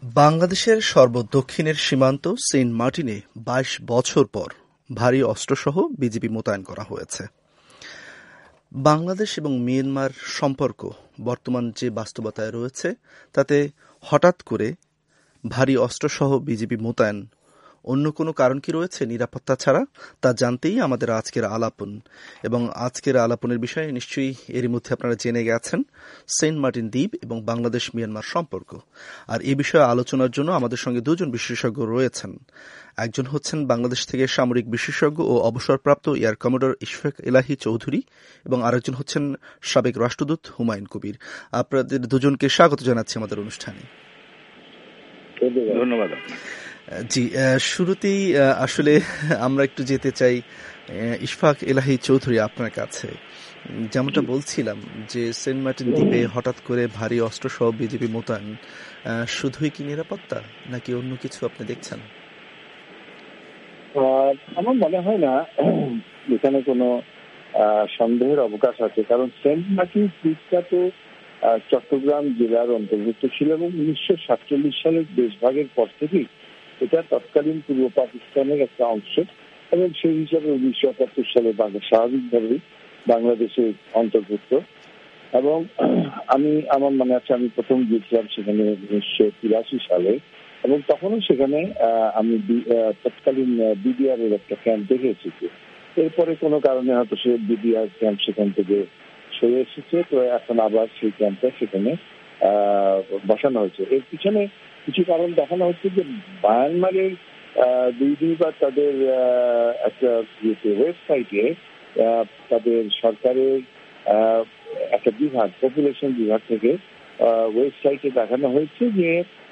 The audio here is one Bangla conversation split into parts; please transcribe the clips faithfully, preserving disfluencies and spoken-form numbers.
বাংলাদেশের সর্বদক্ষিণের সীমান্ত সেন্ট মার্টিনে বাইশ বছর পর ভারী অস্ত্রসহ বিজিবি মোতায়েন করা হয়েছে। বাংলাদেশ এবং মিয়ানমার সম্পর্ক বর্তমান যে বাস্তবতায় রয়েছে তাতে হঠাৎ করে ভারী অস্ত্রসহ বিজিবি মোতায়েন অন্য কোনো কারণ কি রয়েছে নিরাপত্তা ছাড়া, তা জানতেই আমাদের আজকের আলাপন। এবং আজকের আলাপনের বিষয়ে নিশ্চয়ই এরই মধ্যে আপনারা জেনে গেছেন সেন্ট মার্টিন দ্বীপ এবং বাংলাদেশ মিয়ানমার সম্পর্ক। আর এ বিষয়ে আলোচনার জন্য আমাদের সঙ্গে দুজন বিশেষজ্ঞ রয়েছেন। একজন হচ্ছেন বাংলাদেশ থেকে সামরিক বিশেষজ্ঞ ও অবসরপ্রাপ্ত এয়ার কমোডর ইশফাক এলাহী চৌধুরী এবং আরেকজন হচ্ছেন সাবেক রাষ্ট্রদূত হুমায়ুন কবির। আপনাদের দুজনকে স্বাগত জানাচ্ছি আমাদের অনুষ্ঠানে। ধন্যবাদ। জি, শুরুতেই আসলে আমরা একটু যেতে চাই ইশফাক এলাহী চৌধুরী আপনার কাছে। যেমনটা বলছিলাম যে সেন্ট মার্টিন দ্বীপে হঠাৎ করে ভারী অস্ত্র সহ বিজিবি মোতায়েন শুধুই কি নিরাপত্তা নাকি অন্য কিছু আপনি দেখছেন? আমার মনে হয় না এখানে কোনো সন্দেহের অবকাশ আছে, কারণ সেন্ট মার্টিন দ্বীপটা তো চট্টগ্রাম জেলার অন্তর্ভুক্ত ছিল এবং উনিশশো সাতচল্লিশ সালের দেশভাগের পর থেকেই এটা তৎকালীন পূর্ব পাকিস্তানের একটা অংশ এবং সেই হিসাবে উনিশশো একাত্তর সালে স্বাভাবিকভাবেই বাংলাদেশের অন্তর্ভুক্ত। এবং আমি আমার মনে আছে আমি প্রথম গিয়েছিলাম সেখানে উনিশশো তিরাশি সালে এবং তখনও সেখানে আমি তৎকালীন বিডিআর এর একটা ক্যাম্প দেখে এসেছি। এরপরে কোনো কারণে হয়তো সে বিডিআর ক্যাম্প সেখান থেকে সরে এসেছে, তো এখন আবার সেই ক্যাম্পটা সেখানে আহ বসানো হয়েছে। এর পিছনে কিছু কারণ দেখানো হচ্ছে যে মায়ানমারের দুই দুইবার তাদের একটা ওয়েবসাইটে তাদের সরকারের একটা বিভাগ পপুলেশন বিভাগ থেকে ওয়েবসাইটে দেখানো হয়েছে যে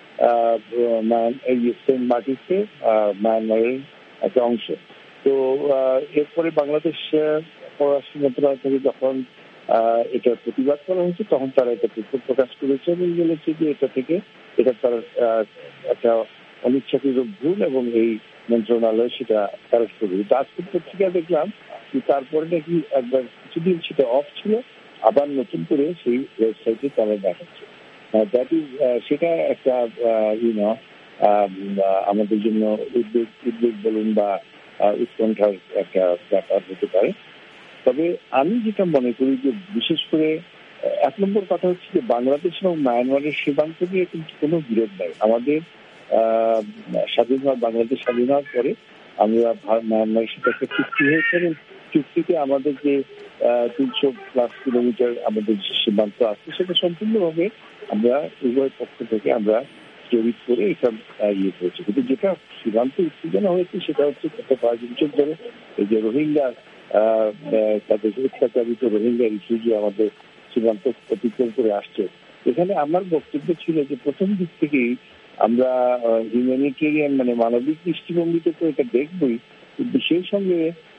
সেন্ট মার্টিনকে মায়ানমারের একটা অংশ। তো এরপরে বাংলাদেশ পররাষ্ট্র মন্ত্রণালয় থেকে যখন এটা প্রতিবাদ করা হয়েছে তখন তারা এটা প্রকাশ করেছে এবং বলেছে যে এটা থেকে এটা তার একটা অনিচ্ছাকৃত ভুল এবং এই মন্ত্রণালয় সেটা কারেক্ট করবে। আজকে পত্রিকা দেখলাম যে তারপরে নাকি একবার কিছুদিন সেটা অফ ছিল, আবার নতুন করে সেই ওয়েবসাইটে তারা দেখাচ্ছে। দ্যাট ইজ সেটা একটা ইউনো আমাদের জন্য উদ্বেগ উদ্বেগ বলুন বা উৎকণ্ঠার একটা ব্যাপার হতে পারে। তবে আমি যেটা মনে করি যে বিশেষ করে এক নম্বর কথা হচ্ছে যে বাংলাদেশ এবং মায়ানমারের সীমান্ত নিয়ে কিন্তু কোনো বিরোধ নাই। আমাদের আহ স্বাধীন হওয়ার বাংলাদেশ স্বাধীন হওয়ার পরে আমরা মায়ানমারের সাথে একটা চুক্তি হয়েছে এবং চুক্তিতে আমাদের যে তিনশো প্লাস কিলোমিটার আমাদের যে সীমান্ত আছে সেটা সম্পূর্ণভাবে আমরা উভয় পক্ষ থেকে আমরা জড়িত করে এটা ইয়ে করেছি। কিন্তু যেটা সীমান্ত উত্তেজনা হয়েছে সেটা হচ্ছে গত পাঁচ বছর ধরে এই যে রোহিঙ্গা আহ তাদের অত্যাচারিত রোহিঙ্গা রিফিউজি আমাদের সীমান্ত অতিক্রম করে আসছে। এখানে আমার বক্তব্য ছিল যে প্রথম দিক থেকেই আমরা হিউম্যানিটেরিয়ান মানে মানবিক দৃষ্টিভঙ্গিতে তো এটা দেখবই, কিন্তু সেই সঙ্গে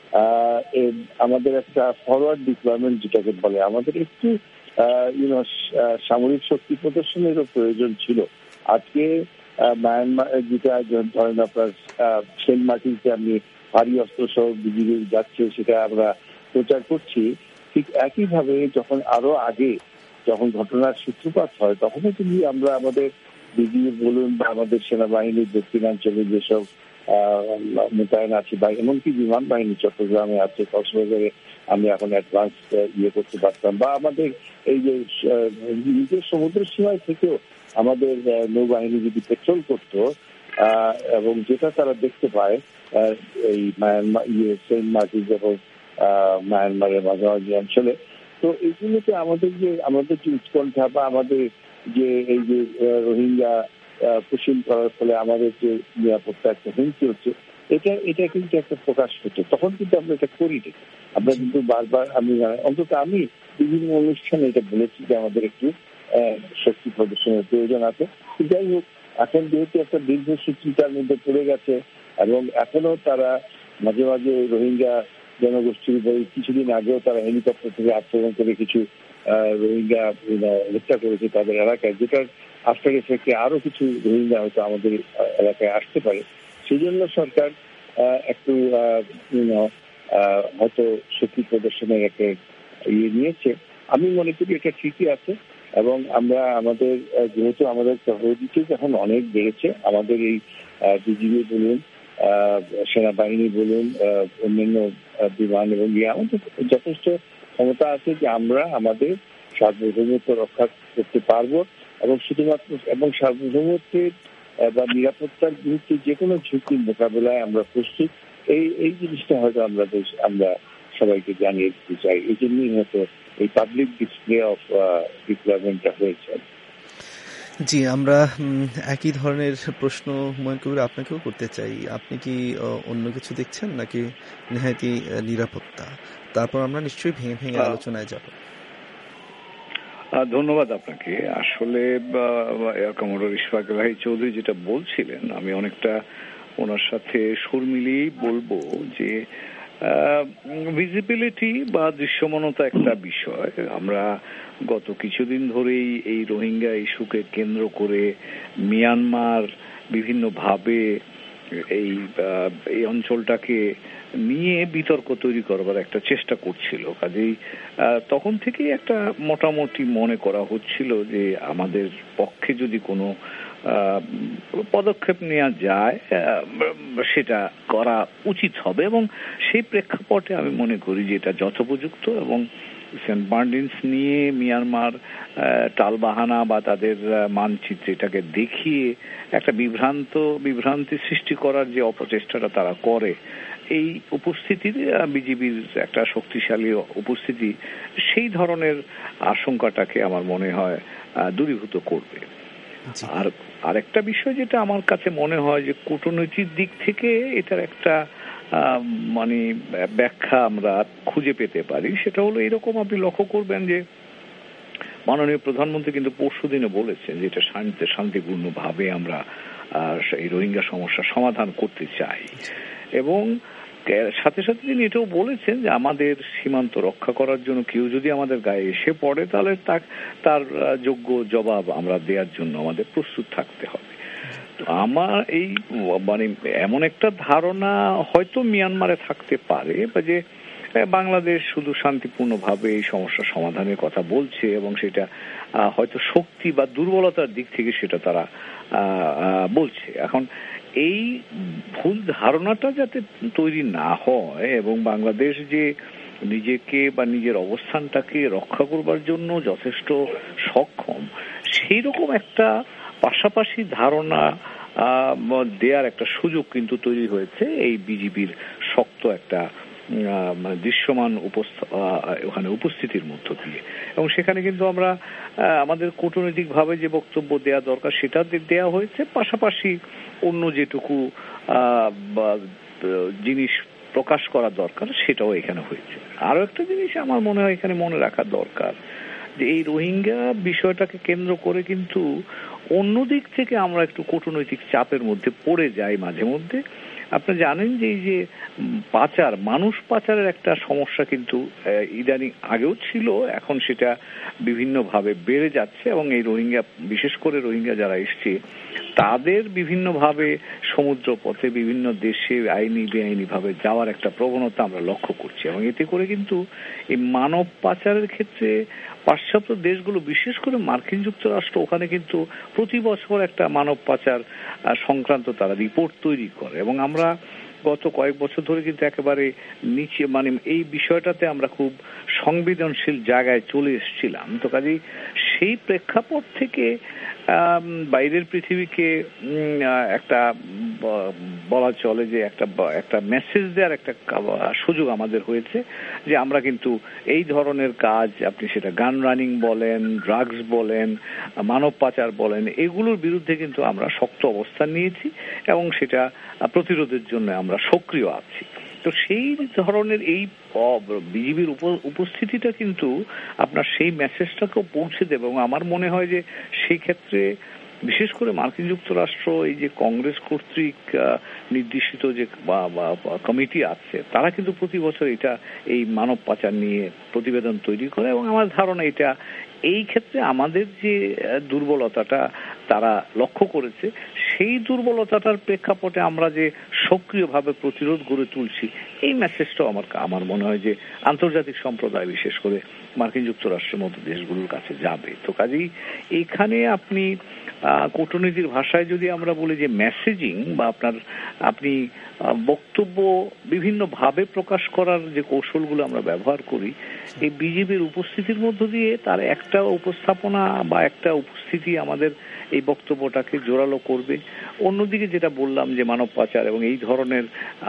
আহ আমাদের একটা ফরওয়ার্ড ডিপ্লয়মেন্ট যেটাকে বলে আমাদের একটু আহ ইউনো সামরিক শক্তি প্রদর্শনেরও প্রয়োজন ছিল। আজকে মায়ানমার যেটা ধরেন আপনার সেন্ট মার্টিনকে আমি ভারী অস্ত্র সহ বিজিবি যাচ্ছে সেটা আমরা প্রচার করছি, ঠিক একইভাবে যখন আরো আগে যখন ঘটনার সূত্রপাত হয় তখনও কিন্তু আমরা আমাদের বিজিবি বলুন বা আমাদের সেনাবাহিনীর দক্ষিণাঞ্চলে যেসব মোতায়েন আছে বা এমনকি বিমান বাহিনী চট্টগ্রামে আছে, কক্সবাজারে আমরা এখন অ্যাডভান্স ইয়ে করতে পারতাম বা আমাদের এই যে নিজের সমুদ্র সীমায় থেকেও আমাদের নৌবাহিনী যদি পেট্রোল করতো আহ এবং যেটা তারা দেখতে পায় এই মায়ানমার ইয়ে সেন্ট মার্টিন এবং আহ মায়ানমারের মাঝামাঝি অঞ্চলে, তো এইগুলোতে আমাদের যে আমাদের যে উৎকণ্ঠা বা আমাদের যে এই যে রোহিঙ্গা পুষিন করার ফলে আমাদের যে নিরাপত্তা একটা হুমকি হচ্ছে এটা এটা কিন্তু একটা প্রকাশ হচ্ছে। তখন কিন্তু আমরা এটা করিনি, আমরা কিন্তু বারবার আমি অন্তত আমি বিভিন্ন অনুষ্ঠানে এটা বলেছি যে আমাদের একটু শক্তি প্রদর্শনের প্রয়োজন আছে। যাই হোক, এখন যেহেতু একটা দীর্ঘসূত্রিতার মধ্যে পড়ে গেছে এবং এখনো তারা মাঝে মাঝে রোহিঙ্গা জনগোষ্ঠীর উপরে কিছুদিন আগেও তারা হেলিকপ্টার থেকে আক্রমণ করে কিছু রোহিঙ্গা হত্যা করেছে তাদের এলাকায়, যেটার আফটার এফেক্টে আরো কিছু রোহিঙ্গা হয়তো আমাদের এলাকায় আসতে পারে। সেই জন্য সরকার একটু হয়তো শক্তি প্রদর্শনের একটা ইয়ে নিয়েছে। আমি মনে করি এটা ঠিকই আছে, এবং আমরা আমাদের যেহেতু আমাদের প্রহরীটি এখন অনেক বেড়েছে, আমাদের এই বিজিবি বলুন, সেনাবাহিনী বলুন, অন্যান্য বিমান এবং ইয়ে, আমাদের যথেষ্ট ক্ষমতা আছে যে আমরা আমাদের সার্বভৌমত্ব রক্ষা করতে পারবো এবং শুধুমাত্র এবং সার্বভৌমত্বের বা নিরাপত্তার বিরুদ্ধে যে কোনো ঝুঁকির মোকাবেলায় আমরা প্রস্তুত। এই এই জিনিসটা হয়তো আমরা আমরা সবাইকে জানিয়ে দিতে চাই। এই জন্যই হয়তো এই পাবলিক ডিসপ্লে অফ ডিপ্লয়মেন্টটা হয়েছে। জি, আমরা একই ধরনের প্রশ্ন হুমায়ুন কবির আপনাকেও করতে চাই। আপনি কি অন্য কিছু দেখছেন নাকি নেহায়েতি নিরাপত্তা? তারপর আমরা নিশ্চয়ই ভেঙে ভেঙে আলোচনায় যাব। ধন্যবাদ আপনাকে। আসলে কমোডর ইশফাক ভাই চৌধুরী যেটা বলছিলেন, আমি অনেকটা ওনার সাথে সুর মিলিয়েই বলবো যে ভিজিবিলিটি বা দৃশ্যমানতা একটা বিষয়। আমরা গত কিছুদিন ধরেই এই রোহিঙ্গা ইস্যুকে কেন্দ্র করে মিয়ানমার বিভিন্নভাবে এই এই অঞ্চলটাকে নিয়ে বিতর্ক তৈরি করবার একটা চেষ্টা করছিল। কাজেই তখন থেকেই একটা মোটামুটি মনে করা হচ্ছিল যে আমাদের পক্ষে যদি কোনো পদক্ষেপ নেওয়া যায় সেটা করা উচিত হবে, এবং সেই প্রেক্ষাপটে আমি মনে করি যে এটা যথোপযুক্ত। এবং সেন্ট মার্টিনস নিয়ে মিয়ানমার টালবাহানা বা তাদের মানচিত্রে এটাকে দেখিয়ে একটা বিভ্রান্ত বিভ্রান্তি সৃষ্টি করার যে অপচেষ্টাটা তারা করে, এই উপস্থিতির বিজিবির একটা শক্তিশালী উপস্থিতি সেই ধরনের আশঙ্কাটাকে আমার মনে হয় দূরীভূত করবে। আর আরেকটা বিষয় যেটা আমার কাছে মনে হয় যে কূটনৈতিক দিক থেকে এটার একটা মানে ব্যাখ্যা আমরা খুঁজে পেতে পারি, সেটা হলো এরকম। আপনি লক্ষ্য করবেন যে মাননীয় প্রধানমন্ত্রী কিন্তু পরশু দিনে বলেছেন যে এটা শান্তি শান্তিপূর্ণ ভাবে আমরা এই রোহিঙ্গা সমস্যার সমাধান করতে চাই, এবং সাথে সাথে তিনি এটাও বলেছেন যে আমাদের সীমান্ত রক্ষা করার জন্য কেউ যদি আমাদের গায়ে এসে পড়ে তাহলে তার যোগ্য জবাব আমরা দেওয়ার জন্য আমাদের প্রস্তুত থাকতে হবে। তো আমার এই মানে এমন একটা ধারণা হয়তো মিয়ানমারে থাকতে পারে বা যে বাংলাদেশ শুধু শান্তিপূর্ণভাবে এই সমস্যার সমাধানের কথা বলছে, এবং সেটা হয়তো শক্তি বা দুর্বলতার দিক থেকে সেটা তারা বলছে। এখন এই ভুল ধারণাটা যাতে তৈরি না হয় এবং বাংলাদেশ যে নিজেকে বা নিজের অবস্থানটাকে রক্ষা করবার জন্য যথেষ্ট সক্ষম, সেই রকম একটা পাশাপাশি ধারণা দেওয়ার একটা সুযোগ কিন্তু তৈরি হয়েছে এই বিজিবির শক্ত একটা দৃশ্যমান ওখানে উপস্থিতির মধ্য দিয়ে। এবং সেখানে কিন্তু আমরা আমাদের কূটনৈতিক ভাবে যে বক্তব্য দেওয়া দরকার সেটা দেওয়া হয়েছে, পাশাপাশি অন্য যেটুকু জিনিস প্রকাশ করা দরকার সেটাও এখানে হয়েছে। আরো একটা জিনিস আমার মনে হয় এখানে মনে রাখা দরকার যে এই রোহিঙ্গা বিষয়টাকে কেন্দ্র করে কিন্তু অন্য দিক থেকে আমরা একটু কূটনৈতিক চাপের মধ্যে পড়ে যাই মাঝে মধ্যে। আপনি জানেন যে এই যে পাচার, মানুষ পাচারের একটা সমস্যা কিন্তু ইদানিং আগেও ছিল, এখন সেটা বিভিন্নভাবে বেড়ে যাচ্ছে, এবং এই রোহিঙ্গা বিশেষ করে রোহিঙ্গা যারা এসছে তাদের বিভিন্নভাবে সমুদ্র পথে বিভিন্ন দেশে আইনি বেআইনি ভাবে যাওয়ার একটা প্রবণতা আমরা লক্ষ্য করছি, এবং এতে করে কিন্তু এই মানব পাচারের ক্ষেত্রে পাশ্চাত্য দেশগুলো বিশেষ করে মার্কিন যুক্তরাষ্ট্র ওখানে কিন্তু প্রতি বছর একটা মানব পাচার সংক্রান্ত তারা রিপোর্ট তৈরি করে, এবং আমরা গত কয়েক বছর ধরে কিন্তু একেবারে নিচে মানে এই বিষয়টাতে আমরা খুব সংবেদনশীল জায়গায় চলে এসেছিলাম। তো কাজেই সেই প্রেক্ষাপট থেকে বাইরের পৃথিবীকে একটা বলা চলে যে একটা একটা মেসেজ দেওয়ার একটা সুযোগ আমাদের হয়েছে যে আমরা কিন্তু এই ধরনের কাজ, আপনি সেটা গান রানিং বলেন, ড্রাগস বলেন, মানব পাচার বলেন, এগুলোর বিরুদ্ধে কিন্তু আমরা শক্ত অবস্থান নিয়েছি এবং সেটা প্রতিরোধের জন্য আমরা সক্রিয় আছি। তো সেই ধরনের এই বিজিবির উপস্থিতিটা কিন্তু আপনার সেই মেসেজটাকেও পৌঁছে দেবে, এবং আমার মনে হয় যে সেই ক্ষেত্রে বিশেষ করে মার্কিন যুক্তরাষ্ট্র এই যে কংগ্রেস কর্তৃক নির্দেশিত যে কমিটি আছে তারা কিন্তু প্রতি বছর এটা এই মানব পাচার নিয়ে প্রতিবেদন তৈরি করে, এবং আমার ধারণা এটা এই ক্ষেত্রে আমাদের যে দুর্বলতাটা তারা লক্ষ্য করেছে সেই দুর্বলতাটার প্রেক্ষাপটে আমরা যে সক্রিয়ভাবে প্রতিরোধ গড়ে তুলছি, এই মেসেজটাও আমার আমার মনে হয় যে আন্তর্জাতিক সম্প্রদায়, বিশেষ করে মার্কিন যুক্তরাষ্ট্রের মতো দেশগুলোর কাছে যাবে। তো কাজেই এইখানে আপনি কূটনীতির ভাষায় যদি আমরা বলি যে মেসেজিং বা আপনার আপনি বক্তব্য বিভিন্নভাবে প্রকাশ করার যে কৌশলগুলো আমরা ব্যবহার করি, এই বিজেপির উপস্থিতির মধ্য দিয়ে তার একটা উপস্থাপনা বা একটা উপস্থিতি আমাদের এই বক্তব্যটাকে জোরালো করবে। অন্যদিকে যেটা বললাম যে মানব পাচার এবং এই ধরনের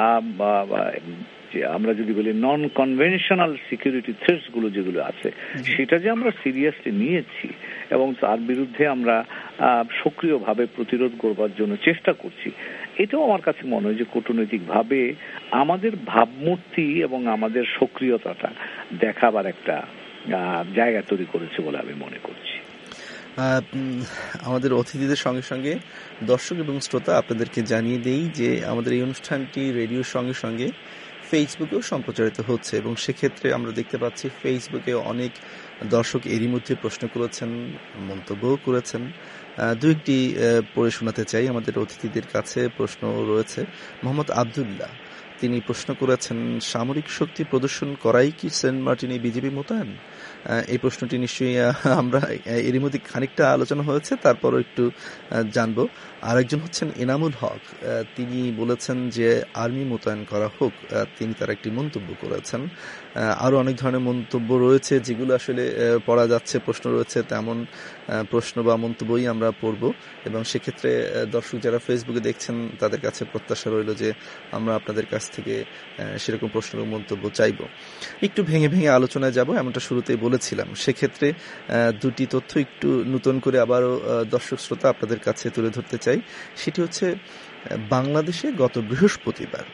আমরা যদি বলি নন কনভেনশনাল সিকিউরিটি থ্রেটস গুলো যেগুলো আছে, সেটা যে আমরা সিরিয়াসলি নিয়েছি এবং তার বিরুদ্ধে আমরা সক্রিয়ভাবে প্রতিরোধ করবার জন্য চেষ্টা করছি, এটাও আমার কাছে মনে হয় যে কূটনৈতিকভাবে আমাদের ভাবমূর্তি এবং আমাদের সক্রিয়তাটা দেখাবার একটা জায়গা তৈরি করেছে বলে আমি মনে করছি। আমাদের অতিথিদের সঙ্গে সঙ্গে দর্শক এবং শ্রোতা আপনাদেরকে জানিয়ে দেই যে আমাদের এই অনুষ্ঠানটি রেডিওর সঙ্গে সঙ্গে ফেসবুকেও সম্প্রচারিত হচ্ছে এবং সেক্ষেত্রে আমরা দেখতে পাচ্ছি ফেসবুকে অনেক দর্শক এরই মধ্যে প্রশ্ন করেছেন, মন্তব্যও করেছেন। দু একটি পড়ে শোনাতে চাই। আমাদের অতিথিদের কাছে প্রশ্ন রয়েছে। মোহাম্মদ আবদুল্লাহ, তিনি প্রশ্ন করেছেন, সামরিক শক্তি প্রদর্শন করাই কি সেন্ট মার্টিনে বিজেপি মোতায়েন? এই প্রশ্নটি নিশ্চয়ই আমরা এরই মধ্যে খানিকটা আলোচনা হয়েছে, তারপরও একটু জানবো। আরেকজন হচ্ছেন এনামুল হক, তিনি বলেছেন যে আর্মি মোতায়েন করা হোক, তিনি তার একটি মন্তব্য করেছেন। আরো অনেক ধরনের মন্তব্য রয়েছে যেগুলো আসলে পড়া যাচ্ছে, প্রশ্ন রয়েছে, তেমন প্রশ্ন বা মন্তব্যই আমরা পড়ব এবং সেক্ষেত্রে দর্শক যারা ফেসবুকে দেখছেন তাদের কাছে প্রত্যাশা রইল যে আমরা আপনাদের কাছ থেকে সেরকম প্রশ্ন এবং মন্তব্য চাইব। একটু ভেঙে ভেঙে আলোচনায় যাব, এমনটা শুরুতেই বলেছিলাম। সেক্ষেত্রে দুটি তথ্য একটু নতুন করে আবারও দর্শক শ্রোতা আপনাদের কাছে তুলে ধরতে চাই। সেটি হচ্ছে বাংলাদেশে গত বৃহস্পতিবার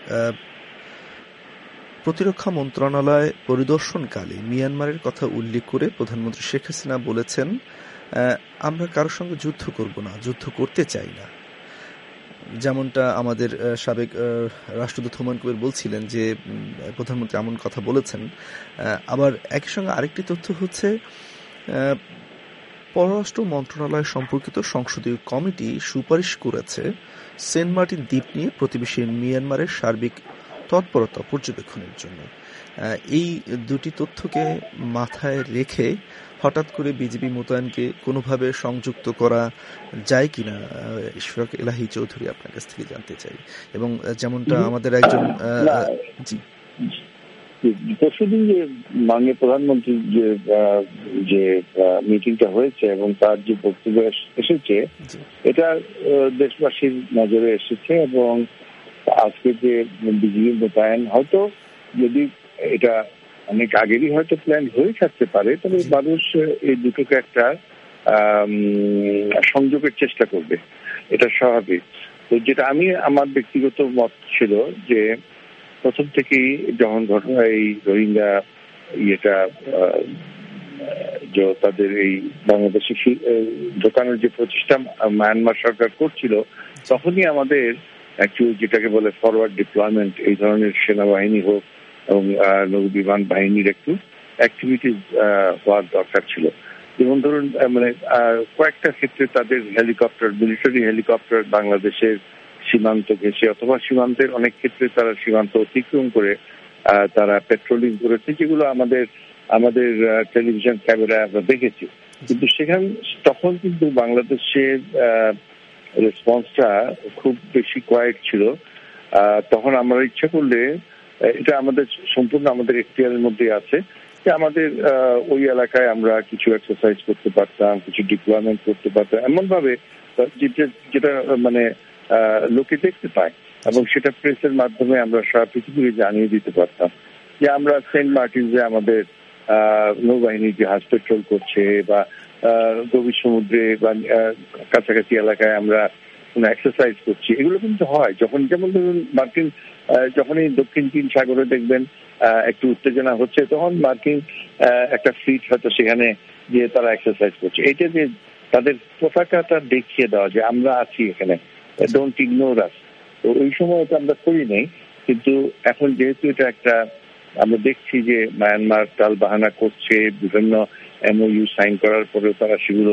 প্রতিরক্ষা মন্ত্রণালয় পরিদর্শনকালে মিয়ানমারের কথা উল্লেখ করে প্রধানমন্ত্রী শেখ হাসিনা বলেছেন, আমরা কারোর সঙ্গে যুদ্ধ করব না, যুদ্ধ করতে চাই না। যেমনটা আমাদের সাবেক রাষ্ট্রদূত হুমায়ুন কবির বলছিলেন যে প্রধানমন্ত্রী এমন কথা বলেছেন। আবার একই সঙ্গে আরেকটি তথ্য হচ্ছে পররাষ্ট্র মন্ত্রণালয় সম্পর্কিত সংসদীয় কমিটি সুপারিশ করেছে সেন্ট মার্টিন দ্বীপ নিয়ে প্রতিবেশী মিয়ানমারের সার্বিক তৎপরতা পর্যবেক্ষণের জন্য। এই দুটি তথ্যকে মাথায় রেখে হঠাৎ করে বিজেপি মোতায়েনকে কোনোভাবে সংযুক্ত করা যায় কিনা ইশফাক এলাহি চৌধুরী আপনার কাছ থেকে জানতে চাই। এবং যেমনটা আমাদের একজন জি পরশুদিন যে মাননীয় প্রধানমন্ত্রীর যে যে মিটিংটা হয়েছে এবং তার যে বক্তব্য এসেছে, এটা দেশবাসীর নজরে এসেছে এবং আজকে যে বিজেপি মোতায়েন হয়তো যদি এটা অনেক আগেরই হয়তো প্ল্যান হয়ে থাকতে পারে, তবে মানুষ এই দুটোকে একটা সংযোগের চেষ্টা করবে, এটা স্বাভাবিক। তো যেটা আমি আমার ব্যক্তিগত মত ছিল যে প্রথম থেকেই যখন ঘটনা এই রোহিঙ্গা ইয়েটা যে তাদের এই বাংলাদেশে ঢোকানোর যে প্রচেষ্টা মায়ানমার সরকার করছিল, তখনই আমাদের অ্যাকচুয়ালি যেটাকে বলে ফরওয়ার্ড ডিপ্লয়মেন্ট, এই ধরনের সেনাবাহিনী হোক এবং নৌ বিমান বাহিনীর একটু অ্যাক্টিভিটিস হওয়ার দরকার ছিল। যেমন ধরুন মানে কয়েকটা ক্ষেত্রে তাদের হেলিকপ্টার, মিলিটারি হেলিকপ্টার বাংলাদেশের সীমান্ত ঘেঁষে অথবা সীমান্তের অনেক ক্ষেত্রে তারা সীমান্ত অতিক্রম করে তারা পেট্রোলিং করেছে, যেগুলো আমাদের আমাদের টেলিভিশন ক্যামেরায় আমরা দেখেছি। কিন্তু সেখানে তখন কিন্তু বাংলাদেশের রেসপন্সটা খুব বেশি কোয়াইট ছিল। তখন আমরা ইচ্ছা করলে, এটা আমাদের সম্পূর্ণ আমাদের এখতিয়ারের মধ্যে আছে, যে আমাদের ওই এলাকায় আমরা কিছু এক্সারসাইজ করতে পারতাম, কিছু ডিপ্লয়মেন্ট করতে পারতাম এমন ভাবে যেটা যেটা মানে লোকে দেখতে পায় এবং সেটা প্রেসের মাধ্যমে আমরা সারা পৃথিবীকে জানিয়ে দিতে পারতাম যে আমরা সেন্ট মার্টিনসে আমাদের নৌবাহিনী জাহাজ পেট্রোল করছে বা গভীর সমুদ্রে বা কাছাকাছি এলাকায় আমরা কোনো এক্সারসাইজ করছি। এগুলো কিন্তু হয় যখন, যেমন ধরুন মার্কিন যখনই দক্ষিণ চীন সাগরে দেখবেন একটু উত্তেজনা হচ্ছে, তখন মার্কিন একটা ফ্লিট হয়তো সেখানে গিয়ে তারা এক্সারসাইজ করছে। এটা যে তাদের পতাকাটা দেখিয়ে দেওয়া যে আমরা আছি এখানে, ডোন্ট ইগনোর আস। তো ওই সময় তো আমরা করি নাই, কিন্তু এখন যেহেতু এটা একটা আমরা দেখছি যে মায়ানমার টাল বাহানা করছে, বিভিন্ন এমওইউ সাইন করার পরেও তারা সেগুলো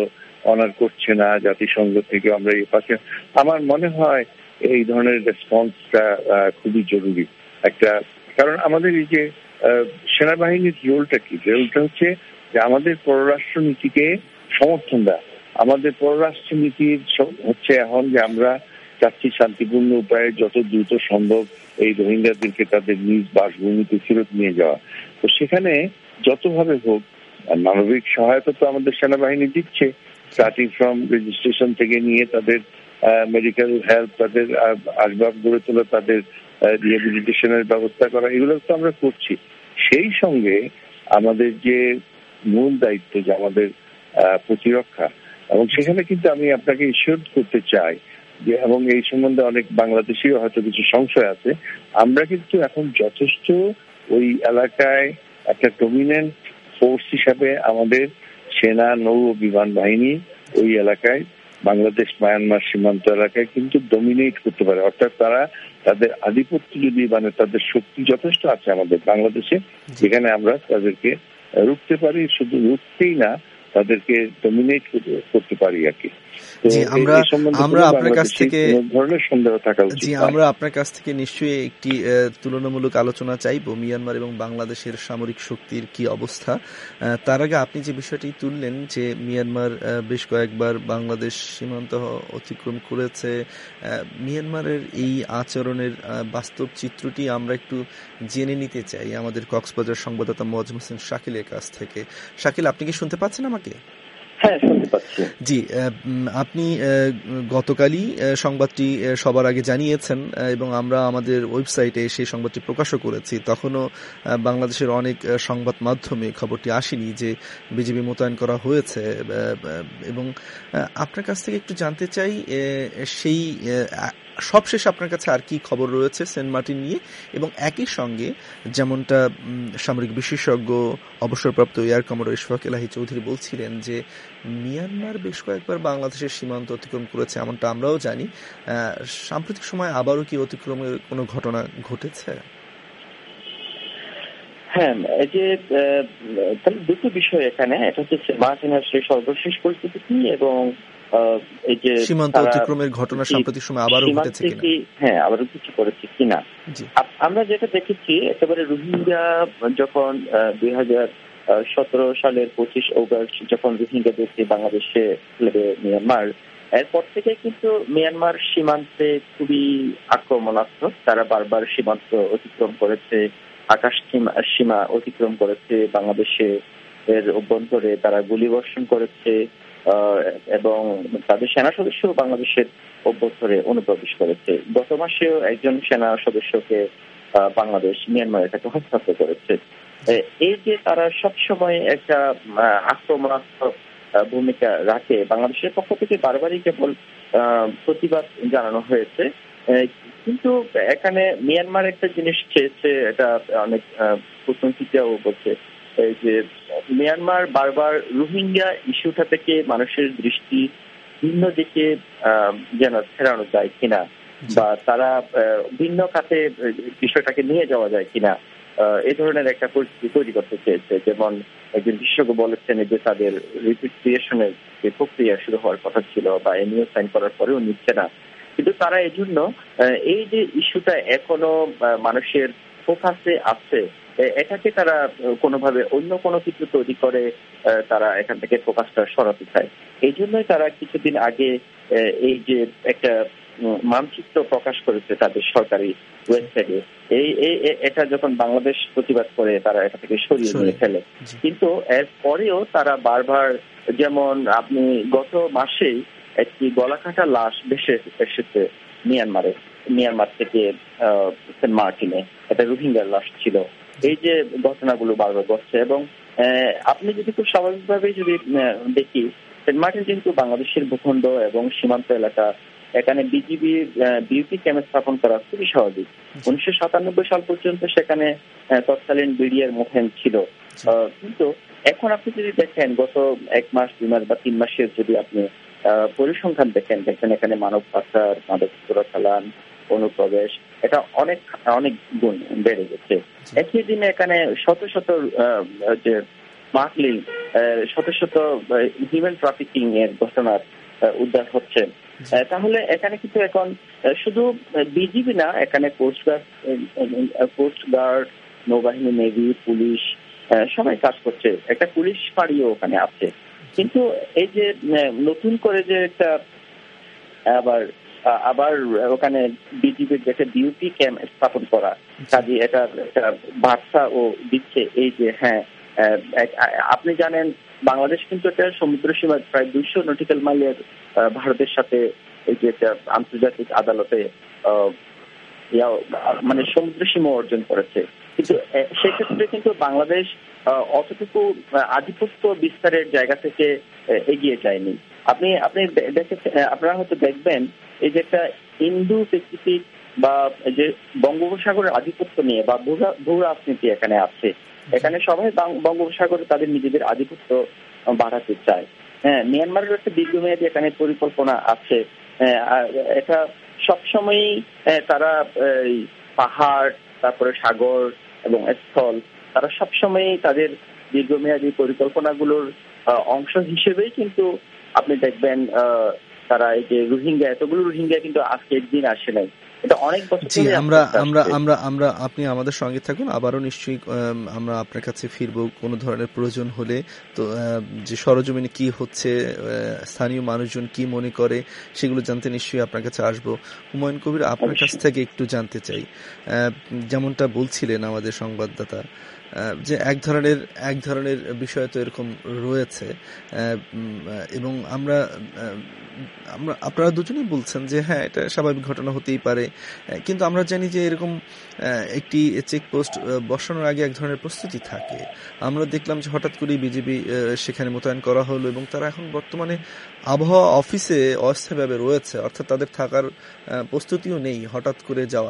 অনার করছে না, জাতিসংঘ থেকে আমরা এই পাশে, আমার মনে হয় এই ধরনের রেসপন্সটা খুবই জরুরি একটা। কারণ আমাদের এই যে সেনাবাহিনীর রোলটা কি, রোলটা হচ্ছে যে আমাদের পররাষ্ট্র নীতিকে সমর্থন দেয়। আমাদের পররাষ্ট্র নীতির হচ্ছে এখন যে আমরা চাচ্ছি শান্তিপূর্ণ উপায়ে যত দ্রুত সম্ভব এই রোহিঙ্গাদেরকে তাদের নিজ বাসভূমিতে ফেরত নিয়ে যাওয়া। তো সেখানে যতভাবে হোক মানবিক সহায়তা তো আমাদের সেনাবাহিনী দিচ্ছে, স্টার্টিং ফ্রম রেজিস্ট্রেশন থেকে নিয়ে তাদের মেডিকেল হেল্প, তাদের আসবাব গড়ে তোলা, তাদের রিহ্যাবিলিটেশনের ব্যবস্থা করা, এগুলো তো আমরা করছি। সেই সঙ্গে আমাদের যে মূল দায়িত্ব যে আমাদের প্রতিরক্ষা, এবং সেখানে কিন্তু আমি আপনাকে ইস্যুর করতে চাই যে, এবং এই সম্বন্ধে অনেক বাংলাদেশিও হয়তো কিছু সংশয় আছে, আমরা কিন্তু এখন যথেষ্ট ওই এলাকায় একটা ডমিনেন্ট ফোর্স হিসাবে আমাদের সেনা, নৌ ও বিমান বাহিনী ওই এলাকায় বাংলাদেশ মায়ানমার সীমান্ত এলাকায় কিন্তু ডমিনেট করতে পারে। অর্থাৎ তারা তাদের আধিপত্য যদি, মানে তাদের শক্তি যথেষ্ট আছে আমাদের বাংলাদেশে, যেখানে আমরা তাদেরকে রুখতে পারি, শুধু রুখতেই না তাদেরকে ডমিনেট করতে পারি আর কি। জি, আমরা আমরা আপনার কাছ থেকে ধরনের সন্দেহ থাকা উচিত। জি, আমরা আপনার কাছ থেকে নিশ্চয়ই একটি তুলনামূলক আলোচনা চাইবো মিয়ানমার এবং বাংলাদেশের সামরিক শক্তির কি অবস্থা। তার আগে আপনি যে বিষয়টি তুললেন যে মিয়ানমার বেশ কয়েকবার বাংলাদেশ সীমান্ত অতিক্রম করেছে, মিয়ানমারের এই আচরণের বাস্তব চিত্রটি আমরা একটু জেনে নিতে চাই আমাদের কক্সবাজার সংবাদদাতা মোয়াজ্জেম হোসেন শাকিলের কাছ থেকে। শাকিল, আপনি কি শুনতে পাচ্ছেন আমাকে? হ্যাঁ, শুনতে পাচ্ছি। জি, আপনি গতকালই সংবাদটি সবার আগে জানিয়েছেন এবং আমরা আমাদের ওয়েবসাইটে সেই সংবাদটি প্রকাশও করেছি। তখনও বাংলাদেশের অনেক সংবাদ মাধ্যমে খবরটি আসেনি যে বিজিবি মোতায়েন করা হয়েছে, এবং আপনার কাছ থেকে একটু জানতে চাই সেই সবশেষ আপনার কাছে আর কি খবর রয়েছে সেন্ট মার্টিন নিয়ে, এবং একই সঙ্গে যেমনটা সামরিক বিশেষজ্ঞ অবসরপ্রাপ্ত এয়ার কমোডর ইশফাক এলাহি চৌধুরী বলছিলেন যে মিয়ানমার বেশ কয়েকবার বাংলাদেশের সীমান্ত অতিক্রম করেছে, এমনটা আমরাও জানি। সাম্প্রতিক সময় আবারও কি অতিক্রমের কোনো ঘটনা ঘটেছে? হ্যাঁ, এই যে তাহলে দুটো বিষয় এখানে, এটা হচ্ছে মার্টিনের সেই সর্বশেষ পরিস্থিতি কি, এবং এই যে সীমান্ত অতিক্রমের ঘটনা সাম্প্রতিক সময় আবারও ঘটেছে কিনা, হ্যাঁ আবারও কিছু করেছে কিনা। আমরা যেটা দেখেছি, একেবারে রোহিঙ্গা যখন দুই হাজার সতেরো সালের পঁচিশ অগস্ট যখন রোহিঙ্গাদেরকে বাংলাদেশে ফেলে মিয়ানমার, এরপর থেকে কিন্তু মিয়ানমার সীমান্তে খুবই আক্রমণাত্মক। তারা বারবার সীমান্ত অতিক্রম করেছে, আকাশ সীমা অতিক্রম করেছে, বাংলাদেশে এর অভ্যন্তরে তারা গুলিবর্ষণ করেছে, এবং তাদের সেনা সদস্য বাংলাদেশের অভ্যন্তরে অনুপ্রবেশ করেছে। গত মাসেও একজন সেনা সদস্যকে বাংলাদেশ মিয়ানমারের কাছে হস্তান্তর করেছে। এই যে তারা সবসময় একটা আক্রমণাত্মক ভূমিকা রাখে, বাংলাদেশের পক্ষ থেকে বারবারই কেবল প্রতিবাদ জানানো হয়েছে। কিন্তু এখানে মিয়ানমার একটা জিনিস চেয়েছে, এটা অনেক কূটনীতিকরাও বলছে, এই যে মিয়ানমার বারবার রোহিঙ্গা ইস্যুটা থেকে মানুষের দৃষ্টি ভিন্ন দিকে যেন ফেরানো যায় কিনা, বা তারা ভিন্ন খাতে বিষয়টাকে নিয়ে যাওয়া যায় কিনা, এই ধরনের একটা পরিস্থিতি তৈরি করতে চেয়েছে। যেমন একজন বিশেষজ্ঞ বলেছেন যে তাদের রিপ্যাট্রিয়েশনের যে প্রক্রিয়া শুরু হওয়ার কথা ছিল, বা এমইও সাইন করার পরেও নিচ্ছে না, কিন্তু তারা এই জন্য এই যে ইস্যুটা এখনো মানুষের ফোকাসে আছে, এটাকে তারা কোনোভাবে অন্য কোনো কিছু তৈরি করে তারা এখান থেকে ফোকাসটা সরাতে চায়। এই জন্যই তারা কিছুদিন আগে এই যে একটা মানচিত্র প্রকাশ করেছে তাদের সরকারি ওয়েবসাইটে, এই এটা যখন বাংলাদেশ প্রতিবাদ করে তারা এটা থেকে সরিয়ে নিয়ে ফেলে। কিন্তু এর পরেও তারা বারবার, যেমন আপনি গত মাসেই একটি গলাকাটা লাশ ভেসে এসেছে মিয়ানমারে, মিয়ানমার থেকে সেন্ট মার্টিনে, এটা রোহিঙ্গার লাশ ছিল। এই যে ঘটনাগুলো বারবার ঘটছে, এবং আপনি যদি খুব স্বাভাবিকভাবে যদি দেখি, সেন্ট মার্টিন কিন্তু বাংলাদেশের ভূখণ্ড এবং সীমান্ত এলাকা, এখানে বিজিবি বিউপি ক্যাম্প স্থাপন করা খুবই স্বাভাবিক। উনিশশো সাতানব্বই সাল পর্যন্ত সেখানে তৎকালীন বিডিআর মোতায়েন ছিল। কিন্তু এখন আপনি যদি দেখেন গত এক মাস দুই মাস বা তিন মাসের যদি আপনি পরিসংখ্যান দেখেন, দেখেন এখানে মানব পাচার, মাদক চোরাচালান, অনুপ্রবেশ, এটা অনেক অনেক গুণ বেড়ে গেছে। একই দিনে এখানে শত শত যে স্মার্টলি শত শত হিউম্যান ট্রাফিকিং এর ঘটনার উদ্ধার হচ্ছে। তাহলে এখানে কিন্তু এখন শুধু বিজিবি না, এখানে কোস্টগার্ড কোস্টগার্ড নৌবাহিনী, নেভি, পুলিশ সবাই কাজ করছে। একটা পুলিশ ফাঁড়িও ওখানে আছে। কিন্তু এই যে নতুন করে যে একটা আবার আবার ওখানে বিজিবির যে একটা ডিউটি ক্যাম্প স্থাপন করা, কাজে এটা একটা বার্তা ও দিচ্ছে এই যে হ্যাঁ আপনি জানেন বাংলাদেশ কিন্তু একটা সমুদ্র সীমা প্রায় দুইশো নটিক্যাল মাইলের ভারতের সাথে এই যে একটা আন্তর্জাতিক আদালতে মানে সমুদ্র সীমা অর্জন করেছে। কিন্তু সেক্ষেত্রে কিন্তু বাংলাদেশ অতটুকু আধিপত্য বিস্তারের জায়গা থেকে এগিয়ে যায়নি। আপনি আপনি দেখেছেন, আপনারা হয়তো দেখবেন এই যে একটা ইন্দো প্যাসিফিক বা যে বঙ্গোপসাগরের আধিপত্য নিয়ে বা ভূ রাজনীতি এখানে আছে। এখানে সবাই বঙ্গোপসাগরে তাদের নিজেদের আধিপত্য বাড়াতে চায়। হ্যাঁ, মিয়ানমারের একটা দীর্ঘমেয়াদী এখানে পরিকল্পনা আছে। এটা সবসময়ই তারা পাহাড়, তারপরে সাগর এবং স্থল, তারা সবসময়ই তাদের দীর্ঘমেয়াদী পরিকল্পনাগুলোর অংশ হিসেবেই কিন্তু আপনি দেখবেন তারা এই যে রোহিঙ্গা, এতগুলো রোহিঙ্গা কিন্তু আজকে একদিন আসে নাই। জি, আমরা আমরা আমরা আমরা আপনি আমাদের সঙ্গে থাকুন, আবারও নিশ্চয়ই আমরা আপনার কাছে ফিরবো কোনো ধরনের প্রয়োজন হলে। তো যে সরজমিনে কি হচ্ছে, স্থানীয় মানুষজন কি মনে করে, সেগুলো জানতে নিশ্চয়ই আপনার কাছে আসবো। হুমায়ুন কবির, আপনার কাছ থেকে একটু জানতে চাই, যেমনটা বলছিলেন আমাদের সংবাদদাতা যে এক ধরনের এক ধরনের বিষয় তো এরকম রয়েছে এবং আমরা আমরা আপনারা দুজনেই বলছেন যে হ্যাঁ এটা স্বাভাবিক ঘটনা হতেই পারে, কিন্তু আমরা জানি যে এরকম একটি চেকপোস্ট বসানোর আগে এক ধরনের প্রস্তুতি থাকে। আমরা দেখলাম যে হঠাৎ করেই বিজেপি সেখানে মোতায়েন করা হলো এবং তারা এখন বর্তমানে আবহাওয়া অফিসে অস্থায়ীভাবে রয়েছে, অর্থাৎ তাদের থাকার প্রস্তুতিও নেই। হঠাৎ করে যাওয়া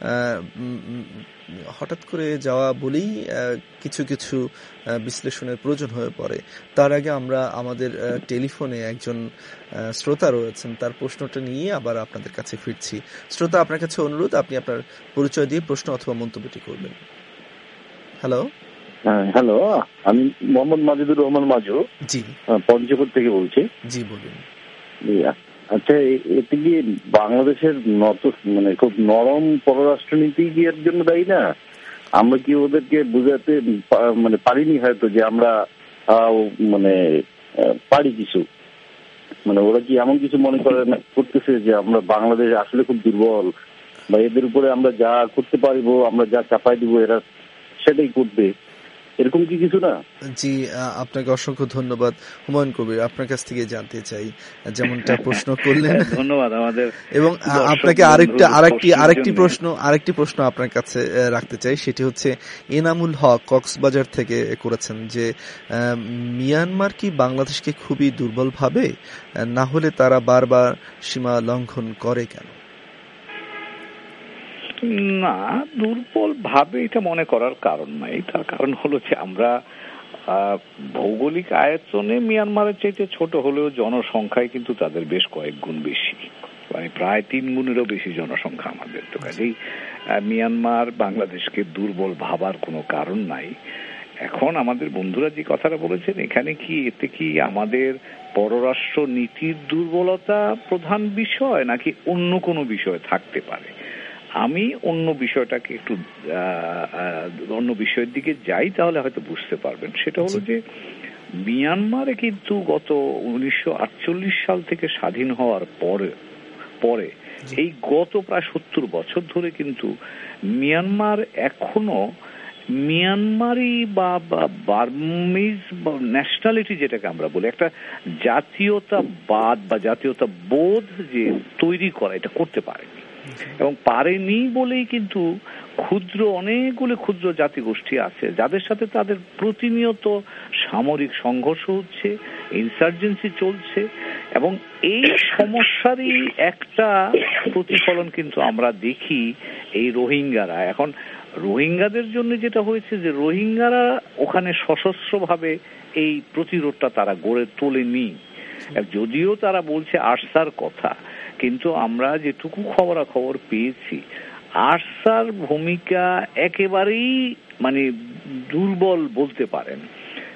হঠাৎ করে যাওয়া বলেই কিছু কিছু বিশ্লেষণের প্রয়োজন হয়ে পড়ে। তার আগে আমরা আমাদের টেলিফোনে একজন শ্রোতা রয়েছেন, তার প্রশ্নটা নিয়ে আবার আপনাদের কাছে ফিরছি। শ্রোতা, আপনার কাছে অনুরোধ, আপনি আপনার পরিচয় দিয়ে প্রশ্ন অথবা মন্তব্যটি করবেন। হ্যালো হ্যালো আমি মোহাম্মদ মাজিদুর রহমান মাজু, জি, পঞ্চগড় থেকে বলছি। জি বলুন। আচ্ছা, এতে কি বাংলাদেশের নত মানে খুব নরম পররাষ্ট্রনীতি কি এর জন্য দায়ী না? আমরা কি ওদেরকে বুঝাতে মানে পারিনি হয়তো যে আমরা মানে পারি কিছু, মানে ওরা কি এমন কিছু মনে করে করতেছে যে আমরা বাংলাদেশ আসলে খুব দুর্বল, বা এদের উপরে আমরা যা করতে পারবো, আমরা যা চাপাই দিব এরা সেটাই করবে, এরকম কি কিছু না? জি, আপনাকে অসংখ্য ধন্যবাদ। হুমায়ুন কবির, আপনার কাছ থেকে জানতে চাই, যেমনটা প্রশ্ন করলেন ধন্যবাদ আমাদের, এবং আপনাকে আরেকটা আরেকটি আরেকটি প্রশ্ন আরেকটি প্রশ্ন আপনার কাছে রাখতে চাই। সেটি হচ্ছে এনামুল হক কক্সবাজার থেকে করেছেন যে মিয়ানমার কি বাংলাদেশকে খুবই দুর্বল ভাবে, না হলে তারা বারবার সীমা লঙ্ঘন করে কেন? না, দুর্বল ভাবে এটা মনে করার কারণ নাই। তার কারণ হলো যে আমরা ভৌগোলিক আয়তনে মিয়ানমারের চাইতে ছোট হলেও জনসংখ্যায় কিন্তু তাদের বেশ কয়েক গুণ বেশি, মানে প্রায় তিন গুণেরও বেশি জনসংখ্যা আমাদের। তো কাজেই মিয়ানমার বাংলাদেশকে দুর্বল ভাবার কোনো কারণ নাই। এখন আমাদের বন্ধুরা যে কথাটা বলেছেন, এখানে কি এতে কি আমাদের পররাষ্ট্র নীতির দুর্বলতা প্রধান বিষয়, নাকি অন্য কোনো বিষয় থাকতে পারে? আমি অন্য বিষয়টাকে একটু অন্য বিষয়ের দিকে যাই, তাহলে হয়তো বুঝতে পারবেন। সেটা হলো যে মিয়ানমারে কিন্তু গত উনিশশো আটচল্লিশ সাল থেকে স্বাধীন হওয়ার পরে পরে এই গত প্রায় সত্তর বছর ধরে কিন্তু মিয়ানমার এখনো মিয়ানমারি বা বার্মিজ ন্যাশনালিটি যেটাকে আমরা বলি, একটা জাতীয়তাবাদ বা জাতীয়তা বোধ যে তৈরি করা, এটা করতে পারেনি। এবং পারেনি বলেই কিন্তু ক্ষুদ্র অনেকগুলো ক্ষুদ্র জাতিগোষ্ঠী আছে যাদের সাথে তাদের প্রতিনিয়ত সামরিক সংঘর্ষ হচ্ছে, ইনসার্জেন্সি চলছে, এবং এই সমস্যারই একটা প্রতিফলন কিন্তু আমরা দেখি এই রোহিঙ্গারা। এখন রোহিঙ্গাদের জন্য যেটা হয়েছে যে রোহিঙ্গারা ওখানে সশস্ত্রভাবে এই প্রতিরোধটা তারা গড়ে তোলেনি, যদিও তারা বলছে আরসার কথা, কিন্তু আমরা যেটুকু খবরাখবর পেয়েছি আরসার ভূমিকা একেবারেই মানে দুর্বল বলতে পারেন।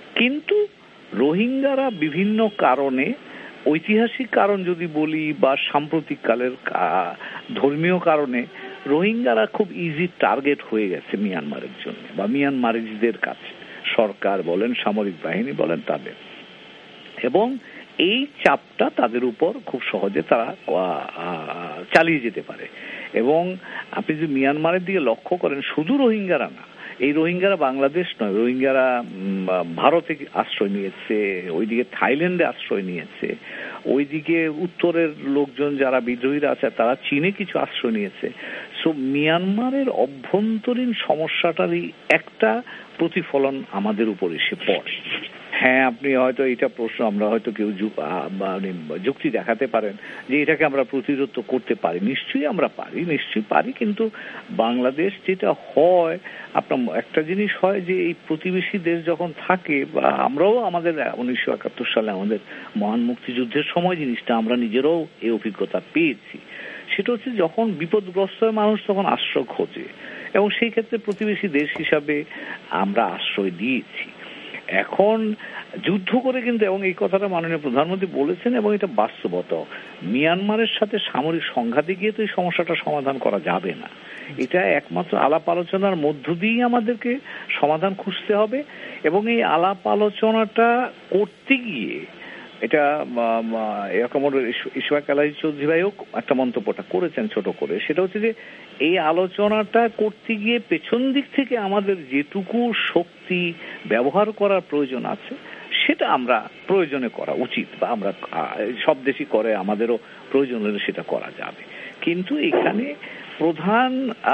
কিন্তু রোহিঙ্গারা বিভিন্ন কারণে, ঐতিহাসিক কারণ যদি বলি বা সাম্প্রতিক কালের ধর্মীয় কারণে, রোহিঙ্গারা খুব ইজি টার্গেট হয়ে গেছে মিয়ানমারের জন্য বা মিয়ানমারিদের কাছে, সরকার বলেন, সামরিক বাহিনী বলেন তাদের, এবং এই চাপটা তাদের উপর খুব সহজে তারা চালিয়ে যেতে পারে। এবং আপনি যদি মিয়ানমারের দিকে লক্ষ্য করেন, শুধু রোহিঙ্গারা না, এই রোহিঙ্গারা বাংলাদেশ নয়, রোহিঙ্গারা ভারতে আশ্রয় নিয়েছে, ওইদিকে থাইল্যান্ডে আশ্রয় নিয়েছে, ওইদিকে উত্তরের লোকজন যারা বিদ্রোহীরা আছে তারা চীনে কিছু আশ্রয় নিয়েছে। সো মিয়ানমারের অভ্যন্তরীণ সমস্যাটারই একটা প্রতিফলন আমাদের উপর এসে পড়ে। হ্যাঁ, আপনি হয়তো এটা প্রশ্ন, আমরা হয়তো কেউ যুক্তি দেখাতে পারেন যে এটাকে আমরা প্রতিরোধ করতে পারি। নিশ্চয়ই আমরা পারি, নিশ্চয়ই পারি, কিন্তু বাংলাদেশ যেটা হয়, আপনার একটা জিনিস হয় যে এই প্রতিবেশী দেশ যখন থাকে, বা আমরাও আমাদের উনিশশো একাত্তর সালে আমাদের মহান মুক্তিযুদ্ধের সময় জিনিসটা আমরা নিজেরাও এই অভিজ্ঞতা পেয়েছি, সেটা হচ্ছে যখন বিপদগ্রস্ত মানুষ তখন আশ্রয় খোঁজে, এবং সেই ক্ষেত্রে প্রতিবেশী দেশ হিসাবে আমরা আশ্রয় দিয়েছি। এখন যুদ্ধ করে কিন্তু, এবং এই কথাটা মাননীয় প্রধানমন্ত্রী বলেছেন এবং এটা বাস্তবতা, মিয়ানমারের সাথে সামরিক সংঘাতে গিয়ে তো এই সমস্যাটা সমাধান করা যাবে না। এটা একমাত্র আলাপ আলোচনার মধ্য দিয়েই আমাদেরকে সমাধান খুঁজতে হবে। এবং এই আলাপ আলোচনাটা করতে গিয়ে, এটা এরকম ইশফাক আলাহি চৌধুরী ভাইও একটা মন্তব্যটা করেছেন ছোট করে, সেটা হচ্ছে যে এই আলোচনাটা করতে গিয়ে পেছন দিক থেকে আমাদের যেটুকু শক্তি ব্যবহার করার প্রয়োজন আছে সেটা আমরা প্রয়োজনে করা উচিত, বা আমরা সব দেশই করে, আমাদেরও প্রয়োজন হলে সেটা করা যাবে। কিন্তু এখানে প্রধান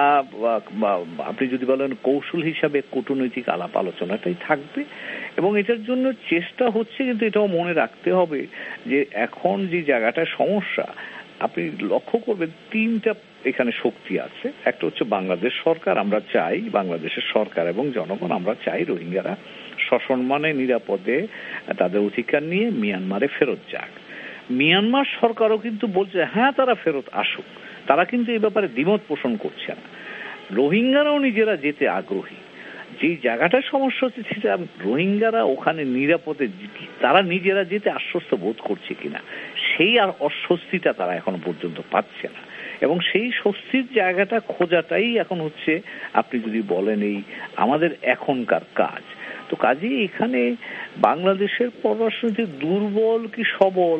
আপনি যদি বলেন কৌশল হিসাবে কূটনৈতিক আলাপ আলোচনাটাই থাকবে, এবং এটার জন্য চেষ্টা হচ্ছে। কিন্তু এটাও মনে রাখতে হবে যে এখন যে জায়গাটা সমস্যা, আপনি লক্ষ্য করবেন তিনটা এখানে শক্তি আছে। একটা হচ্ছে বাংলাদেশ সরকার, আমরা চাই বাংলাদেশের সরকার এবং জনগণ, আমরা চাই রোহিঙ্গারা সসম্মানে নিরাপদে তাদের অধিকার নিয়ে মিয়ানমারে ফেরত যাক। মিয়ানমার সরকারও কিন্তু বলছে হ্যাঁ তারা ফেরত আসুক, তারা কিন্তু এই ব্যাপারে দ্বিমত পোষণ করছে না। রোহিঙ্গারাও নিজেরা যেতে আগ্রহী। যে জায়গাটার সমস্যা হচ্ছে সেটা রোহিঙ্গারা ওখানে নিরাপদে, তারা নিজেরা যেতে আশ্বস্ত বোধ করছে কিনা, সেই আর অস্বস্তিটা তারা এখনো পর্যন্ত পাচ্ছে না। এবং সেই স্বস্তির জায়গাটা খোঁজাটাই এখন হচ্ছে, আপনি যদি বলেন, এই আমাদের এখনকার কাজ। তো কাজেই এখানে বাংলাদেশের পররাষ্ট্রনীতি দুর্বল কি সবল,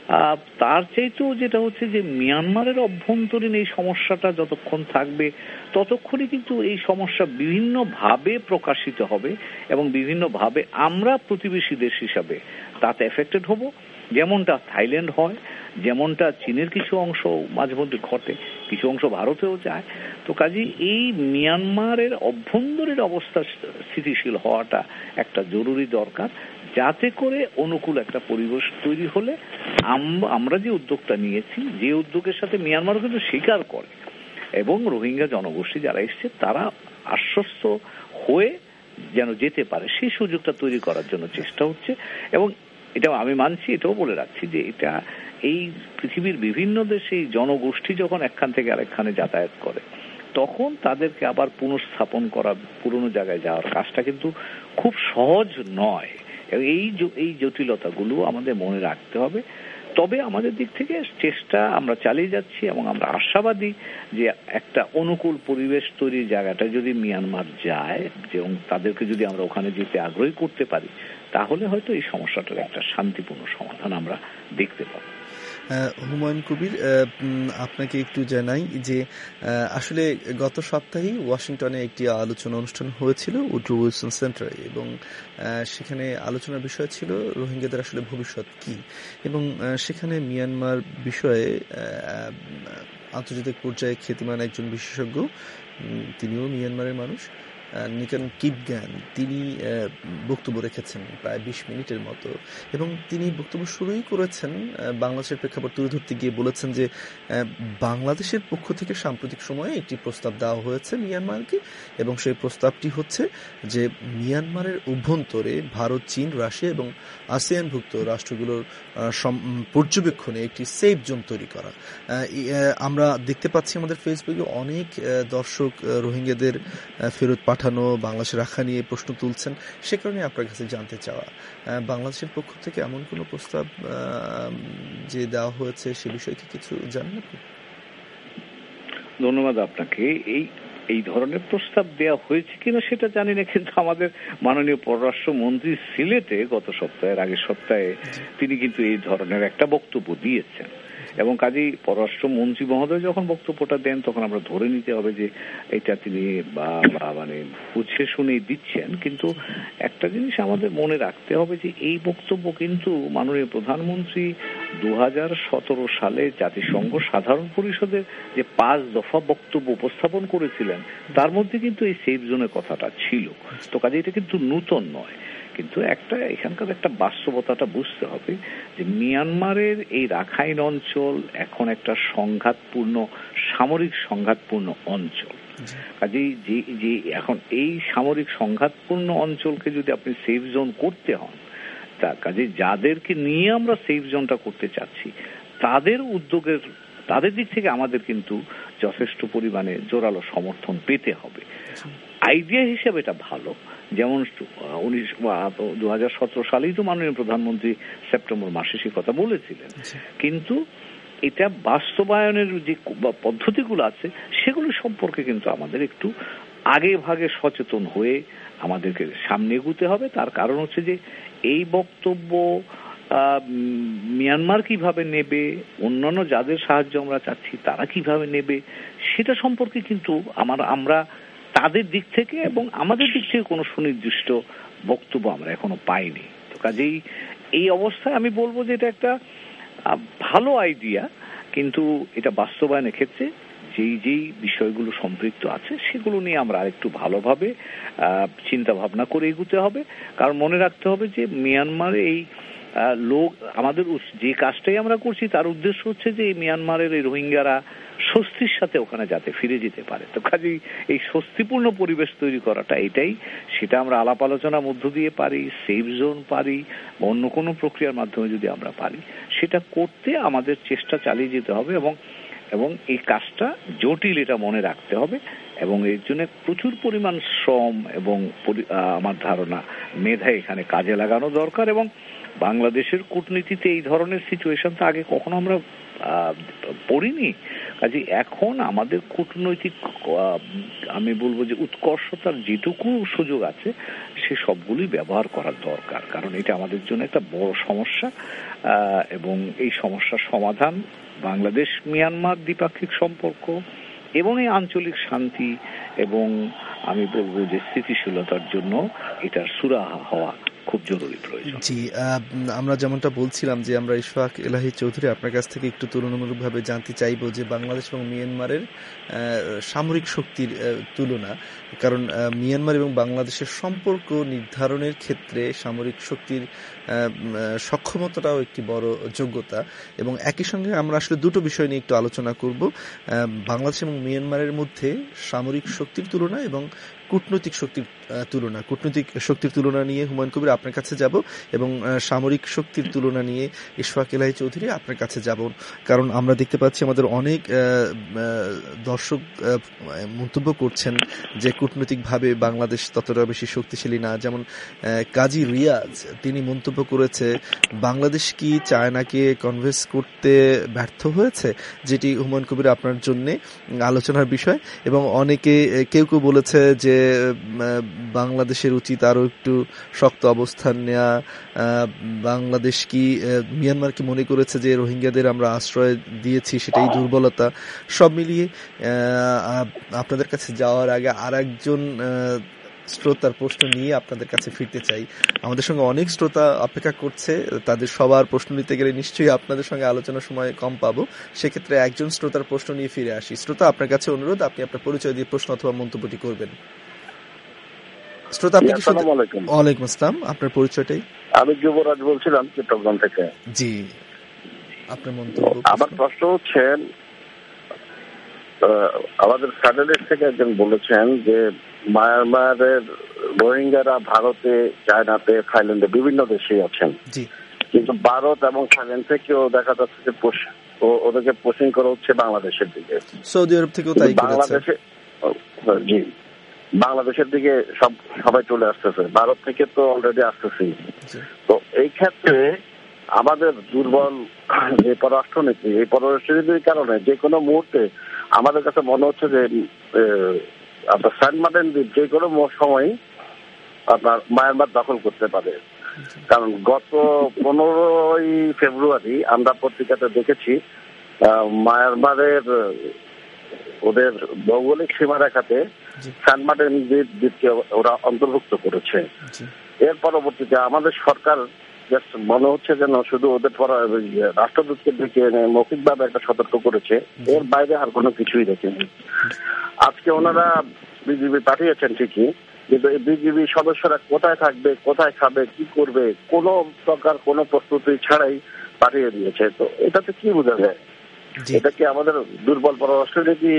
তার চাইতেও যেটা হচ্ছে যে মিয়ানমারের অভ্যন্তরীণ এই সমস্যাটা যতক্ষণ থাকবে ততক্ষণই কিন্তু এই সমস্যা বিভিন্নভাবে প্রকাশিত হবে, এবং বিভিন্নভাবে আমরা প্রতিবেশী দেশ হিসাবে তাতে এফেক্টেড হব। যেমনটা থাইল্যান্ড হয়, যেমনটা চীনের কিছু অংশ মাঝে মধ্যে ঘটে, কিছু অংশ ভারতেও যায়। তো কাজেই এই মিয়ানমারের অভ্যন্তরীণ অবস্থা স্থিতিশীল হওয়াটা একটা জরুরি দরকার, যাতে করে অনুকূল একটা পরিবেশ তৈরি হলে আমরা যে উদ্যোগটা নিয়েছি, যে উদ্যোগের সাথে মিয়ানমারও কিন্তু স্বীকার করে, এবং রোহিঙ্গা জনগোষ্ঠী যারা এসছে তারা আশ্বস্ত হয়ে যেন যেতে পারে, সেই সুযোগটা তৈরি করার জন্য চেষ্টা হচ্ছে। এবং এটাও আমি মানছি, এটাও বলে রাখছি যে এটা এই পৃথিবীর বিভিন্ন দেশে জনগোষ্ঠী যখন একখান থেকে আরেকখানে যাতায়াত করে, তখন তাদেরকে আবার পুনঃস্থাপন করা, পুরনো জায়গায় যাওয়ার কাজটা কিন্তু খুব সহজ নয়। এই এই জটিলতাগুলো আমাদের মনে রাখতে হবে। তবে আমাদের দিক থেকে চেষ্টা আমরা চালিয়ে যাচ্ছি, এবং আমরা আশাবাদী যে একটা অনুকূল পরিবেশ তৈরির জায়গাটা যদি মিয়ানমার যায়, এবং তাদেরকে যদি আমরা ওখানে যেতে আগ্রহী করতে পারি, তাহলে হয়তো এই সমস্যাটার একটা শান্তিপূর্ণ সমাধান আমরা দেখতে পাবো। হুমায়ুন কবির, আপনাকে একটু জানাই যে আসলে গত সপ্তাহেই ওয়াশিংটনে একটি আলোচনা অনুষ্ঠান হয়েছিল উড্রো উইলসন সেন্টারে, এবং সেখানে আলোচনার বিষয় ছিল রোহিঙ্গাদের আসলে ভবিষ্যৎ কি, এবং সেখানে মিয়ানমার বিষয়ে আন্তর্জাতিক পর্যায়ে খ্যাতিমান একজন বিশেষজ্ঞ, তিনিও মিয়ানমারের মানুষ, নিকান কিপগ্যান, তিনি বক্তব্য রেখেছেন প্রায় বিশ মিনিটের মতো, এবং তিনি বক্তব্য শুরুই করেছেন বাংলাদেশের প্রেক্ষাপট তুলে ধরতে গিয়ে বলেছেন যে বাংলাদেশের পক্ষ থেকে সাম্প্রতিক সময়ে একটি প্রস্তাব দেওয়া হয়েছে মিয়ানমারকে, এবং সেই প্রস্তাবটি হচ্ছে যে মিয়ানমারের অভ্যন্তরে ভারত, চীন, রাশিয়া এবং আসিয়ানভুক্ত রাষ্ট্রগুলোর পর্যবেক্ষণে একটি সেফ জোন তৈরি করা। আমরা দেখতে পাচ্ছি আমাদের ফেসবুকে অনেক দর্শক রোহিঙ্গাদের ফেরত পাঠান পাঠানো, বাংলাদেশে রাখা নিয়ে প্রশ্ন তুলছেন, সে কারণে আপনার কাছে জানতে চাওয়া, বাংলাদেশের পক্ষ থেকে এমন কোনো প্রস্তাব যে দেওয়া হয়েছে সে বিষয়ে কি কিছু জানেন আপনি? ধন্যবাদ আপনাকে। এই এই ধরনের প্রস্তাব দেওয়া হয়েছে কিনা সেটা জানি না, কিন্তু আমাদের মাননীয় পররাষ্ট্রমন্ত্রী সিলেটে গত সপ্তাহের আগের সপ্তাহে তিনি কিন্তু এই ধরনের একটা বক্তব্য দিয়েছেন, এবং কাজেই পররাষ্ট্রমন্ত্রী মহোদয় যখন বক্তব্যটা দেন তখন আমরা ধরে নিতে হবে যে এটা তিনি মানে বুঝে শুনেই দিচ্ছেন। কিন্তু একটা জিনিস আমাদের মনে রাখতে হবে যে এই বক্তব্য কিন্তু মাননীয় প্রধানমন্ত্রী দু হাজার সতেরো সালে জাতিসংঘ সাধারণ পরিষদের যে পাঁচ দফা বক্তব্য উপস্থাপন করেছিলেন তার মধ্যে কিন্তু এই সেফ জোনের কথাটা ছিল। তো কাজে এটা কিন্তু নূতন নয়, কিন্তু একটা এখানকার একটা বাস্তবতাটা বুঝতে হবে যে মিয়ানমারের এই রাখাইন অঞ্চল এখন একটা সংঘাতপূর্ণ, সামরিক সংঘাতপূর্ণ অঞ্চল। কাজেই যে যে এখন এই সামরিক সংঘাতপূর্ণ অঞ্চলকে যদি আপনি সেফ জোন করতে হন, তা কাজে যাদেরকে নিয়ে আমরা সেফ জোনটা করতে চাচ্ছি তাদের উদ্যোগের তাদের দিক থেকে আমাদের কিন্তু যথেষ্ট পরিমাণে জোরালো সমর্থন পেতে হবে। আইডিয়া হিসেবে এটা ভালো, যেমন উনিশ দু হাজার সতেরো সালেই তো মাননীয় প্রধানমন্ত্রী সেপ্টেম্বর মাসে সে কথা বলেছিলেন, কিন্তু এটা বাস্তবায়নের যে পদ্ধতিগুলো আছে সেগুলো সম্পর্কে কিন্তু আমাদের একটু আগে ভাগে সচেতন হয়ে আমাদেরকে সামনে এগুতে হবে। তার কারণ হচ্ছে যে এই বক্তব্য মিয়ানমার কিভাবে নেবে, অন্যান্য যাদের সাহায্য আমরা চাচ্ছি তারা কিভাবে নেবে, সেটা সম্পর্কে কিন্তু আমার আমরা তাদের দিক থেকে এবং আমাদের দিক থেকে কোনো সুনির্দিষ্ট বক্তব্য আমরা এখনো পাইনি। তো কাজেই এই অবস্থায় আমি বলবো যে এটা একটা ভালো আইডিয়া, কিন্তু এটা বাস্তবায়নের ক্ষেত্রে যেই যেই বিষয়গুলো সম্পৃক্ত আছে সেগুলো নিয়ে আমরা আরেকটু ভালোভাবে চিন্তা ভাবনা করে এগুতে হবে। কারণ মনে রাখতে হবে যে মিয়ানমারে এই লোক আমাদের যে কাজটাই আমরা করছি তার উদ্দেশ্য হচ্ছে যে এই মিয়ানমারের এই রোহিঙ্গারা স্বস্তির সাথে ওখানে যাতে ফিরে যেতে পারে। তো কাজেই এই স্বস্তিপূর্ণ পরিবেশ তৈরি করাটা এটাই, সেটা আমরা আলাপ আলোচনার মধ্য দিয়ে পারি, সেফ জোন পারি, অন্য কোনো প্রক্রিয়ার মাধ্যমে যদি আমরা পারি সেটা করতে আমাদের চেষ্টা চালিয়ে যেতে হবে। এবং এবং এই কাজটা জটিল এটা মনে রাখতে হবে, এবং এর জন্য প্রচুর পরিমাণ শ্রম এবং আমার ধারণা মেধা এখানে কাজে লাগানো দরকার। এবং বাংলাদেশের কূটনীতিতে এই ধরনের সিচুয়েশন তো আগে কখনো আমরা পড়িনি। কাজে এখন আমাদের কূটনৈতিক আমি বলবো যে উৎকর্ষতার যেটুকু সুযোগ আছে সে সবগুলোই ব্যবহার করার দরকার, কারণ এটা আমাদের জন্য একটা বড় সমস্যা, এবং এই সমস্যার সমাধান বাংলাদেশ মিয়ানমার দ্বিপাক্ষিক সম্পর্ক এবং এই আঞ্চলিক শান্তি এবং আমি বলবো যে স্থিতিশীলতার জন্য এটার সুরাহা হওয়া খুব জরুরি প্রয়োজন। জি, আমরা যেমনটা বলছিলাম যে আমরা ইশফাক এলাহি চৌধুরী আপনার কাছ থেকে একটু তুলনামূলকভাবে জানতে চাইবো যে বাংলাদেশ এবং মিয়ানমারের সামরিক শক্তির তুলনা, কারণ মিয়ানমার এবং বাংলাদেশের সম্পর্ক নির্ধারণের ক্ষেত্রে সামরিক শক্তির সক্ষমতাটাও একটি বড় যোগ্যতা, এবং একই সঙ্গে আমরা আসলে দুটো বিষয় নিয়ে একটু আলোচনা করব, বাংলাদেশ এবং মিয়ানমারের মধ্যে সামরিক শক্তির তুলনা এবং কূটনৈতিক শক্তির তুলনা। কূটনৈতিক শক্তির তুলনা নিয়ে হুমায়ুন কবির আপনার কাছে যাব, এবং সামরিক শক্তির তুলনা নিয়ে ইশফাক এলাহি চৌধুরী আপনার কাছে যাব, কারণ আমরা দেখতে পাচ্ছি আমাদের অনেক দর্শক মন্তব্য করছেন যে কূটনৈতিকভাবে বাংলাদেশ ততটা বেশি শক্তিশালী না। যেমন কাজী রিয়াজ তিনি মন্তব্য করেছে বাংলাদেশ কি চায়নাকে কনভিন্স করতে ব্যর্থ হয়েছে, যেটি হুমায়ুন কবির আপনার জন্য আলোচনার বিষয়। এবং অনেকে কেউ কেউ বলেছে যে বাংলাদেশের উচিত আরো একটু শক্ত অবস্থান নেওয়া, বাংলাদেশ কি মিয়ানমার কি মনে করেছে যে রোহিঙ্গাদের আমরা আশ্রয় দিয়েছি সেটাই দুর্বলতা। সব মিলিয়ে আপনাদের কাছে যাওয়ার আগে আর একজন শ্রোতার প্রশ্ন নিয়ে আপনাদের কাছে ফিরতে চাই। আমাদের সঙ্গে অনেক শ্রোতা অপেক্ষা করছে, তাদের সবার প্রশ্ন নিতে গেলে নিশ্চয়ই আপনাদের সঙ্গে আলোচনার সময় কম পাবো, সেক্ষেত্রে একজন শ্রোতার প্রশ্ন নিয়ে ফিরে আসি। শ্রোতা, আপনার কাছে অনুরোধ আপনি আপনার পরিচয় দিয়ে প্রশ্ন অথবা মন্তব্যটি করবেন। শ্রোতা, আপনি কি? ওয়ালাইকুম আসসালাম, আপনার পরিচয়টাই। আমি যুবরাজ বলছিলাম চট্টগ্রাম থেকে। জি, আপনার মন্তব্য। আমার প্রশ্ন হচ্ছে, আমাদের স্যাটেলাইট থেকে একজন বলেছেন যে মায়ানমারের রোহিঙ্গারা ভারতে, চায়নাতে, থাইল্যান্ডে বিভিন্ন দেশে আছেন, কিন্তু ভারত এবং থাইল্যান্ড থেকেও দেখা যাচ্ছে যে ওদেরকে পোস্টিং করা হচ্ছে বাংলাদেশের দিকে, সৌদি আরব থেকেও তাই বাংলাদেশে। জি, বাংলাদেশের দিকে সব সবাই চলে আসতেছে, ভারত থেকে তো অলরেডি আসতেছি। তো এই ক্ষেত্রে আমাদের দুর্বল যে পররাষ্ট্রনীতি, এই পররাষ্ট্রনীতির কারণে যে কোনো মুহূর্তে আমাদের কাছে মনে হচ্ছে যে আপনার সেন্ট মার্টিন দ্বীপ যে কোনো সময় আপনার মায়ানমার দখল করতে পারে। কারণ গত পনেরোই ফেব্রুয়ারি আমরা পত্রিকাতে দেখেছি মায়ানমারের ওদের ভৌগোলিক সীমারেখাতে সেন্ট মার্টিন দ্বীপকে ওরা অন্তর্ভুক্ত করেছে। এর পরবর্তীতে আমাদের সরকার মনে হচ্ছে যেন শুধু ওদের পর রাষ্ট্রদূতকে ডেকে এনে মৌখিকভাবে একটা সতর্ক করেছে, এর বাইরে আর কোনো কিছুই দেখেনি। আজকে ওনারা বিজিবি পাঠিয়েছেন ঠিকই, কিন্তু এই বিজিবি সদস্যরা কোথায় থাকবে, কোথায় খাবে, কি করবে, কোনো প্রকার কোনো প্রস্তুতি ছাড়াই পাঠিয়ে দিয়েছে। তো এটাতে কি বোঝা যায়? এটা কি আমাদের দুর্বল পররাষ্ট্রনীতি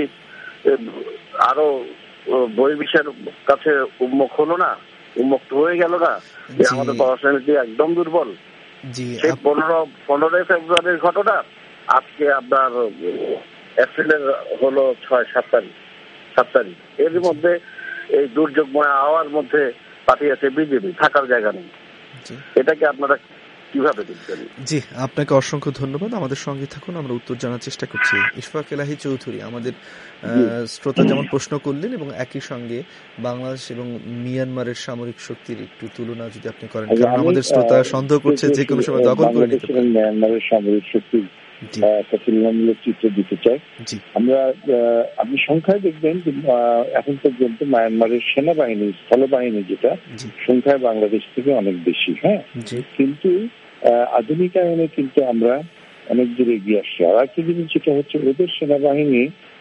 আরো বহির্বিশ্বের কাছে উন্মুখ হলো না, উন্মুক্ত হয়ে গেল না যে আমাদের পররাষ্ট্রনীতি একদম দুর্বল? সেই পনেরো পনেরোই ফেব্রুয়ারির ঘটনা আজকে আপনার এপ্রিলের হলো ছয় সাত তারিখ সাত তারিখ এর মধ্যে এই দুর্যোগময় আওয়ার মধ্যে পাঠিয়েছে বিজেপি, থাকার জায়গা নেই। এটাকে আপনারা কিভাবে দেখছেন? জি, আপনাকে অসংখ্য ধন্যবাদ। আমাদের সঙ্গে থাকুন, আমরা উত্তর জানার চেষ্টা করছি। ইশফাক এলাহি চৌধুরী আমাদের শ্রোতা যেমন প্রশ্ন করলেন এবং একই সঙ্গে বাংলাদেশ এবং মিয়ানমারের সামরিক শক্তির একটু তুলনা যদি আপনি করেন, কারণ আমাদের শ্রোতা সন্দেহ করছে যে কোনো সময় দখল করে নিতে পারে। মিয়ানমারের সামরিক শক্তি একটা তুলনামূলক চিত্র দিতে চাই। আমরা আপনি সংখ্যায় দেখবেন এখন পর্যন্ত মায়ানমারের সেনাবাহিনী, স্থলবাহিনী যেটা সংখ্যায় বাংলাদেশ থেকে অনেক বেশি। হ্যাঁ, কিন্তু আধুনিকায়নে কিন্তু আমরা অনেক দূরে এগিয়ে আসছি। আর একটা জিনিস যেটা হচ্ছে, ওদের সেনাবাহিনী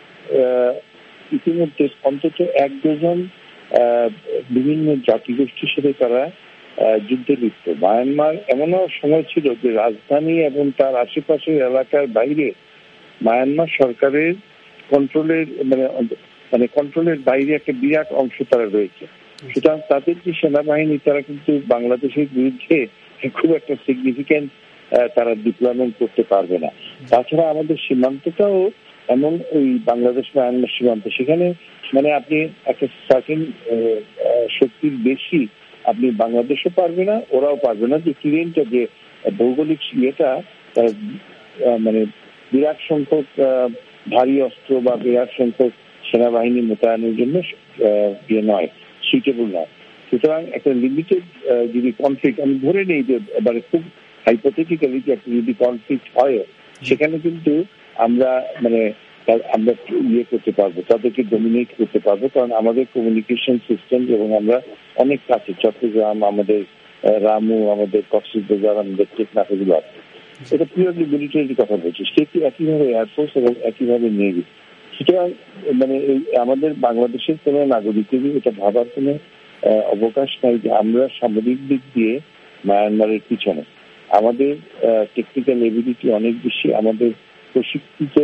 ইতিমধ্যে অন্তত এক ডজন বিভিন্ন জাতিগোষ্ঠীর সাথে তারা যুদ্ধে লিপ্ত। মায়ানমার এমনও সময় ছিল যে রাজধানী এবং তার আশেপাশের এলাকার বাইরে মায়ানমার সরকারের কন্ট্রোলের মানে মানে কন্ট্রোলের বাইরে একটা বিরাট অংশ তারা রয়েছে। সুতরাং তাদের যে সেনাবাহিনী, তারা কিন্তু বাংলাদেশের বিরুদ্ধে খুব একটা সিগনিফিক্যান্ট তারা ডিপ্লয়মেন্ট করতে পারবে না। তাছাড়া আমাদের সীমান্তটাও এমন, ওই বাংলাদেশ মায়ানমার সীমান্ত, সেখানে মানে আপনি একটা সার্টেন শক্তির বেশি আপনি বাংলাদেশও পারবে না, ওরাও পারবে না। যে ক্লিনটা যে ভৌগোলিক ইয়েটা মানে বিরাট সংখ্যক ভারী অস্ত্র বা বিরাট সংখ্যক সেনাবাহিনী মোতায়েনের জন্য ইয়ে নয়, সুইটেবল নয়। সুতরাং একটা লিমিটেড যদি কনফ্লিক্ট, আমি ধরে নেই যে এবারে খুব হাইপোথেটিক্যালি যে একটা যদি কনফ্লিক্ট হয়, সেখানে কিন্তু আমরা মানে আমরা ইয়ে করতে পারবো, তাদেরকে ডমিনেট করতে পারবো, কারণ আমাদের কমিউনিকেশন সিস্টেম এবং আমরা অনেক কাছে, চট্টগ্রাম, আমাদের রামু, আমাদের কক্সবাজার, আমাদের টেকনাফ এগুলো আছে। এটা পিওরলি মিলিটারির কথা বলছি, সেটি একইভাবে এয়ারফোর্স এবং একইভাবে নেভি। সুতরাং মানে এই আমাদের বাংলাদেশের কোনো নাগরিকেরই এটা ভাবার কোনো অবকাশ নাই যে আমরা সামরিক দিক দিয়ে মায়ানমারের পিছনে। আমাদের টেকনিক্যাল এবিলিটি অনেক বেশি, আমাদের প্রশিক্ষিত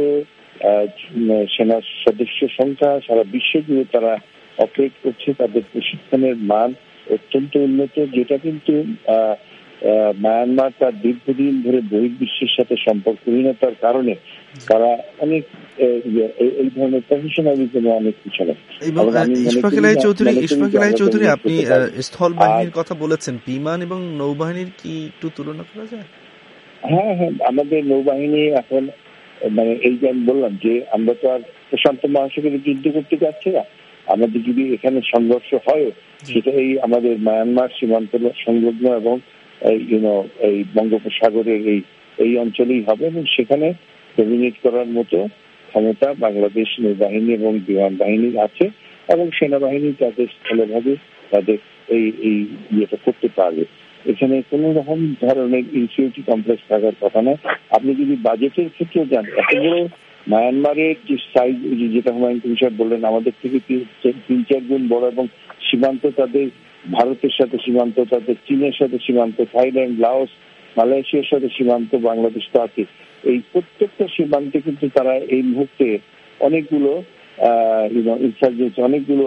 সেনা সদস্য সংখ্যা সারা বিশ্ব জুড়ে তারা অপারেট করছে, তাদের প্রশিক্ষণের মান অত্যন্ত উন্নত, যেটা কিন্তু মায়ানমার তার দীর্ঘদিন ধরে বহির্বিশ্বের সাথে সম্পর্কহীনতার কারণে তারা অনেক এই ধরনের প্রফেশনালিজম অনেক পিছনে। ইশফাক এলাহি চৌধুরী, ইশফাক এলাহি চৌধুরী আপনি স্থল বাহিনীর কথা বলেছেন, বিমান এবং নৌবাহিনীর কি একটু তুলনা করা যায়? হ্যাঁ হ্যাঁ, আমাদের নৌবাহিনী এখন মানে এই যে আমি বললাম যে আমরা তো আর প্রশান্ত মহাসাগরে যুদ্ধ করতে যাচ্ছি না, আমাদের যদি এখানে সংঘর্ষ হয় সেটা এই আমাদের মায়ানমার সীমান্ত সংলগ্ন এবং ইউনো এই বঙ্গোপসাগরের এই এই অঞ্চলেই হবে, এবং সেখানে ডমিনেট করার মতো ক্ষমতা বাংলাদেশ নৌবাহিনী এবং বিমান বাহিনীর আছে, এবং সেনাবাহিনী তাদের স্থলভাবে তাদের এই এই ইয়েটা করতে পারবে। এখানে কোন রকম ধরনের ইনসিকিউরিটি কমপ্লেক্স থাকার কথা নয়। আপনি যদি বাজেটের ক্ষেত্রে যান, এত বড় মায়ানমারের যে সাইজ, যেটা হুমায়ুন কবির সাহেব বললেন, আমাদের থেকে তিন চার গুণ বড়, এবং সীমান্ত তাদের ভারতের সাথে সীমান্ত, তাদের চীনের সাথে সীমান্ত, থাইল্যান্ড, লাওস, মালয়েশিয়ার সাথে সীমান্ত, বাংলাদেশ তো আছে। এই প্রত্যেকটা সীমান্তে কিন্তু তারা এই মুহূর্তে অনেকগুলো ইনসার্জেন্সি, অনেকগুলো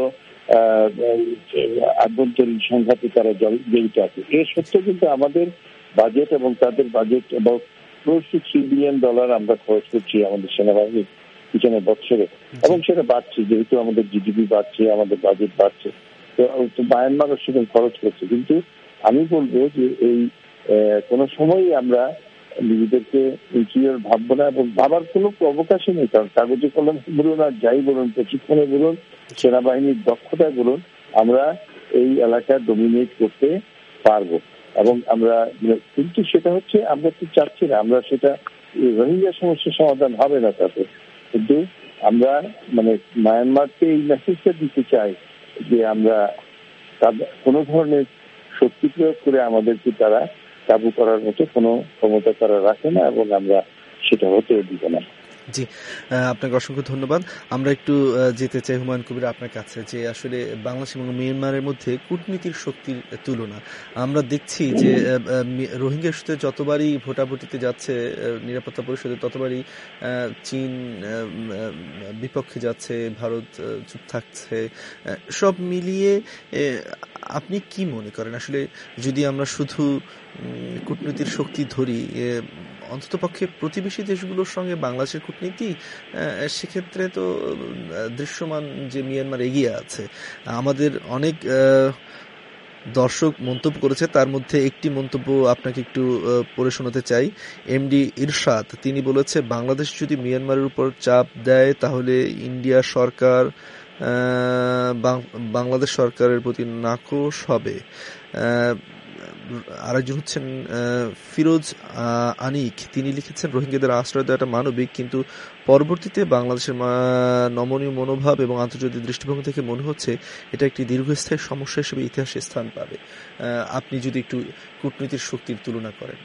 আভ্যন্তরীণ সংঘাতে তারা জড়িত আছে। এর সত্ত্বেও কিন্তু আমাদের বাজেট এবং তাদের বাজেট এবং close to three billion dollar আমরা খরচ করছি আমাদের সেনাবাহিনীর পিছনে বছরে, এবং সেটা বাড়ছে যেহেতু আমাদের জিডিপি বাড়ছে, আমাদের বাজেট বাড়ছে, তো মায়ানমারও সেখানে খরচ করছে। কিন্তু আমি বলবো যে এই কোনো সময়ই আমরা নিজেদেরকে ইনফিরিয়র ভাববো না, এবং ভাবার কোনো অবকাশই নেই। কারণ কাগজে কলম বলুন আর যাই বলুন, প্রশিক্ষণে বলুন, সেনাবাহিনীর দক্ষতায় বলুন, আমরা এই এলাকা ডমিনেট করতে পারবো। এবং আমরা কিন্তু সেটা হচ্ছে আমরা কি চাচ্ছি না, আমরা সেটা রোহিঙ্গা সমস্যার সমাধান হবে না তাতে, কিন্তু আমরা মানে মায়ানমারকে এই মেসেজটা দিতে চাই যে আমরা কোনো ধরনের শক্তি প্রয়োগ করে আমাদেরকে তারা কাবু করার মতো কোনো ক্ষমতা তারা রাখে না, এবং আমরা সেটা হতে দিব না। জি, আপনাকে অসংখ্য ধন্যবাদ। আমরা একটু যেতে চাই হুমায়ুন কবির আপনার কাছে, যে আসলে বাংলাদেশ এবং মিয়ানমারের মধ্যে কূটনীতির শক্তির তুলনা আমরা দেখছি যে রোহিঙ্গা ইস্যুতে যতবারই ভোটাভুটিতে যাচ্ছে নিরাপত্তা পরিষদে, ততবারই চীন বিপক্ষে যাচ্ছে, ভারত চুপ থাকছে। সব মিলিয়ে আপনি কি মনে করেন আসলে যদি আমরা শুধু কূটনীতির শক্তি ধরি, অন্ততপক্ষে প্রতিবেশী দেশগুলোর সঙ্গে বাংলাদেশের কূটনীতি সেক্ষেত্রে তো দৃশ্যমান যে মিয়ানমার এগিয়ে আছে। আমাদের অনেক দর্শক মন্তব্য করেছে, তার মধ্যে একটি মন্তব্য আপনাকে একটু পড়ে শোনাতে চাই। এমডি ইরশাদ তিনি বলেছে, বাংলাদেশ যদি মিয়ানমারের উপর চাপ দেয় তাহলে ইন্ডিয়া সরকার বাংলাদেশ সরকারের প্রতি নাকশ হবে। আরেকজন হচ্ছেন ফিরোজ আনিক, তিনি লিখেছেন, রোহিঙ্গাদের আশ্রয় দেওয়াটা মানবিক, কিন্তু পরবর্তীতে বাংলাদেশের নমনীয় মনোভাব এবং আন্তর্জাতিক দৃষ্টিভঙ্গি থেকে মনে হচ্ছে এটা একটি দীর্ঘস্থায়ী সমস্যা হিসেবে ইতিহাসে স্থান পাবে। আপনি যদি একটু কূটনীতির শক্তির তুলনা করেন।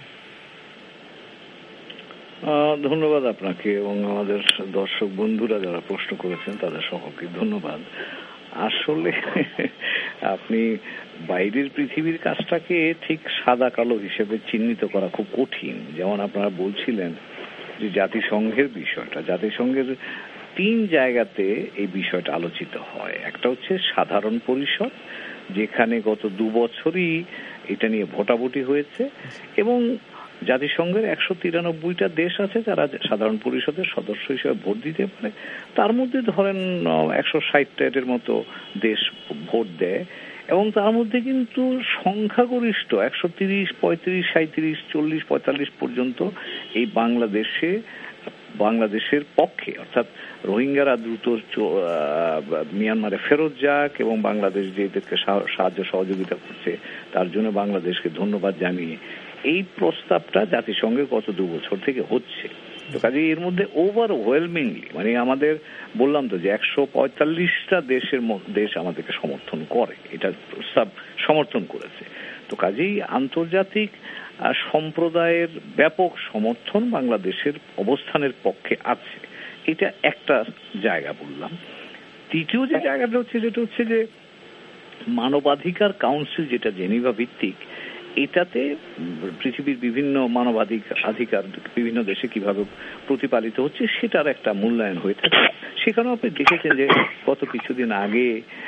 ধন্যবাদ আপনাকে এবং আমাদের দর্শক বন্ধুরা যারা প্রশ্ন করেছেন তাদের সকলকে ধন্যবাদ। আসলে আপনি বাইরের পৃথিবীর কাজটাকে ঠিক সাদা কালো হিসেবে চিহ্নিত করা খুব কঠিন। যেমন আপনারা বলছিলেন যে জাতিসংঘের বিষয়টা, জাতিসংঘের তিন জায়গাতে এই বিষয়টা আলোচিত হয়। একটা হচ্ছে সাধারণ পরিষদ, যেখানে গত দু বছরই এটা নিয়ে ভোটাভুটি হয়েছে, এবং জাতিসংঘের একশো তিরানব্বইটা দেশ আছে যারা সাধারণ পরিষদের সদস্য হিসেবে ভোট দিতে পারে। তার মধ্যে ধরেন একশো ষাটের মতো দেশ ভোট দেয়, এবং তার মধ্যে কিন্তু সংখ্যাগরিষ্ঠ একশো তিরিশ পঁয়ত্রিশ সাঁত্রিশ চল্লিশ পঁয়তাল্লিশ পর্যন্ত এই বাংলাদেশে বাংলাদেশের পক্ষে, অর্থাৎ রোহিঙ্গারা দ্রুত মিয়ানমারে ফেরত যাক এবং বাংলাদেশ যে এদেরকে সাহায্য সহযোগিতা করছে তার জন্য বাংলাদেশকে ধন্যবাদ জানিয়ে এই প্রস্তাবটা জাতিসংঘে গত দু বছর থেকে হচ্ছে। তো কাজে এর মধ্যে ওভারওয়েলমিংলি মানে আমাদের বললাম তো যে একশো পঁয়তাল্লিশটা দেশের দেশ আমাদেরকে সমর্থন করে, এটা প্রস্তাব সমর্থন করেছে। তো কাজেই আন্তর্জাতিক সম্প্রদায়ের ব্যাপক সমর্থন বাংলাদেশের অবস্থানের পক্ষে আছে, এটা একটা জায়গা বললাম। তৃতীয় যে জায়গাটা হচ্ছে যেটা হচ্ছে যে মানবাধিকার কাউন্সিল, যেটা জেনিভা ভিত্তিক, এটাতে পৃথিবীর বিভিন্ন মানবাধিকার বিভিন্ন দেশে কিভাবে প্রতিপালিত হচ্ছে সেটার একটা মূল্যায়ন হয়ে থাকে। সেখানেও আপনি দেখেছেন যে গত কিছুদিন আগে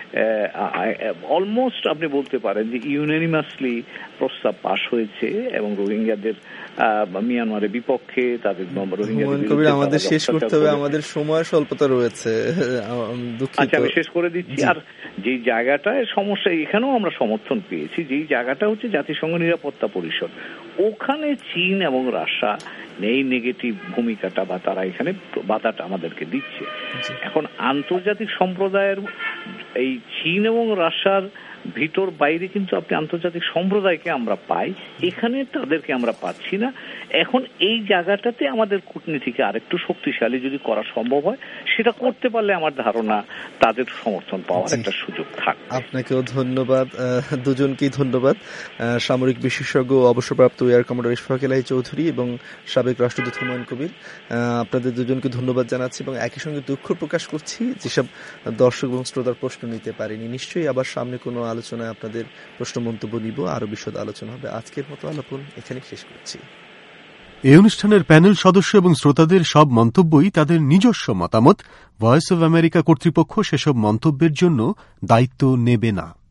অলমোস্ট আপনি বলতে পারেন যে ইউনানিমাসলি প্রস্তাব পাশ হয়েছে এবং রোহিঙ্গাদের মিয়ানমারের বিপক্ষে তাদের রোহিঙ্গাদের আমাদের শেষ করতে হবে, আমাদের সময় স্বল্পতা রয়েছে। আচ্ছা, আমি শেষ করে দিচ্ছি। আর যেই জায়গাটায় সমস্যা, এখানেও আমরা সমর্থন পেয়েছি, যেই জায়গাটা হচ্ছে জাতিসংঘ নিরাপত্তা পরিষদ, ওখানে চীন এবং রাশিয়া এই নেগেটিভ ভূমিকাটা বা তারা এখানে বাধাটা আমাদেরকে দিচ্ছে। এখন আন্তর্জাতিক সম্প্রদায়ের এই চীন এবং রাশিয়ার ভিতর বাইরে কিন্তু আপনি আন্তর্জাতিক সম্প্রদায়কে আমরা পাই, এখানে তাদেরকে আমরা পাচ্ছি না। এখন এই জায়গাটাতে আমাদের কূটনীতিকে আরেকটু শক্তিশালী যদি করা সম্ভব হয়, সেটা করতে পারলে আমার ধারণা তাদের সমর্থন পাওয়ার একটা সুযোগ থাকবে। আপনাকেও ধন্যবাদ, দুজনকেই ধন্যবাদ। সামরিক বিশেষজ্ঞ অবসরপ্রাপ্ত এয়ার কমান্ডার ইশফাক এলাহি চৌধুরী এবং সাবেক রাষ্ট্রদূত হুমায়ুন কবির, আপনাদের দুজনকে ধন্যবাদ জানাচ্ছি এবং একই সঙ্গে দুঃখ প্রকাশ করছি যেসব দর্শক এবং শ্রোতার প্রশ্ন নিতে পারিনি। নিশ্চয়ই আবার সামনে কোনো আলোচনায় আপনাদের প্রশ্ন মন্তব্য নিব, আরো বিশদ আলোচনা হবে। আজকের মতো আলাপন এখানে শেষ করছি। এই অনুষ্ঠানের প্যানেল সদস্য এবং শ্রোতাদের সব মন্তব্যই তাদের নিজস্ব মতামত। ভয়েস অব আমেরিকা কর্তৃপক্ষ সেসব মন্তব্যের জন্য দায়িত্ব নেবে না।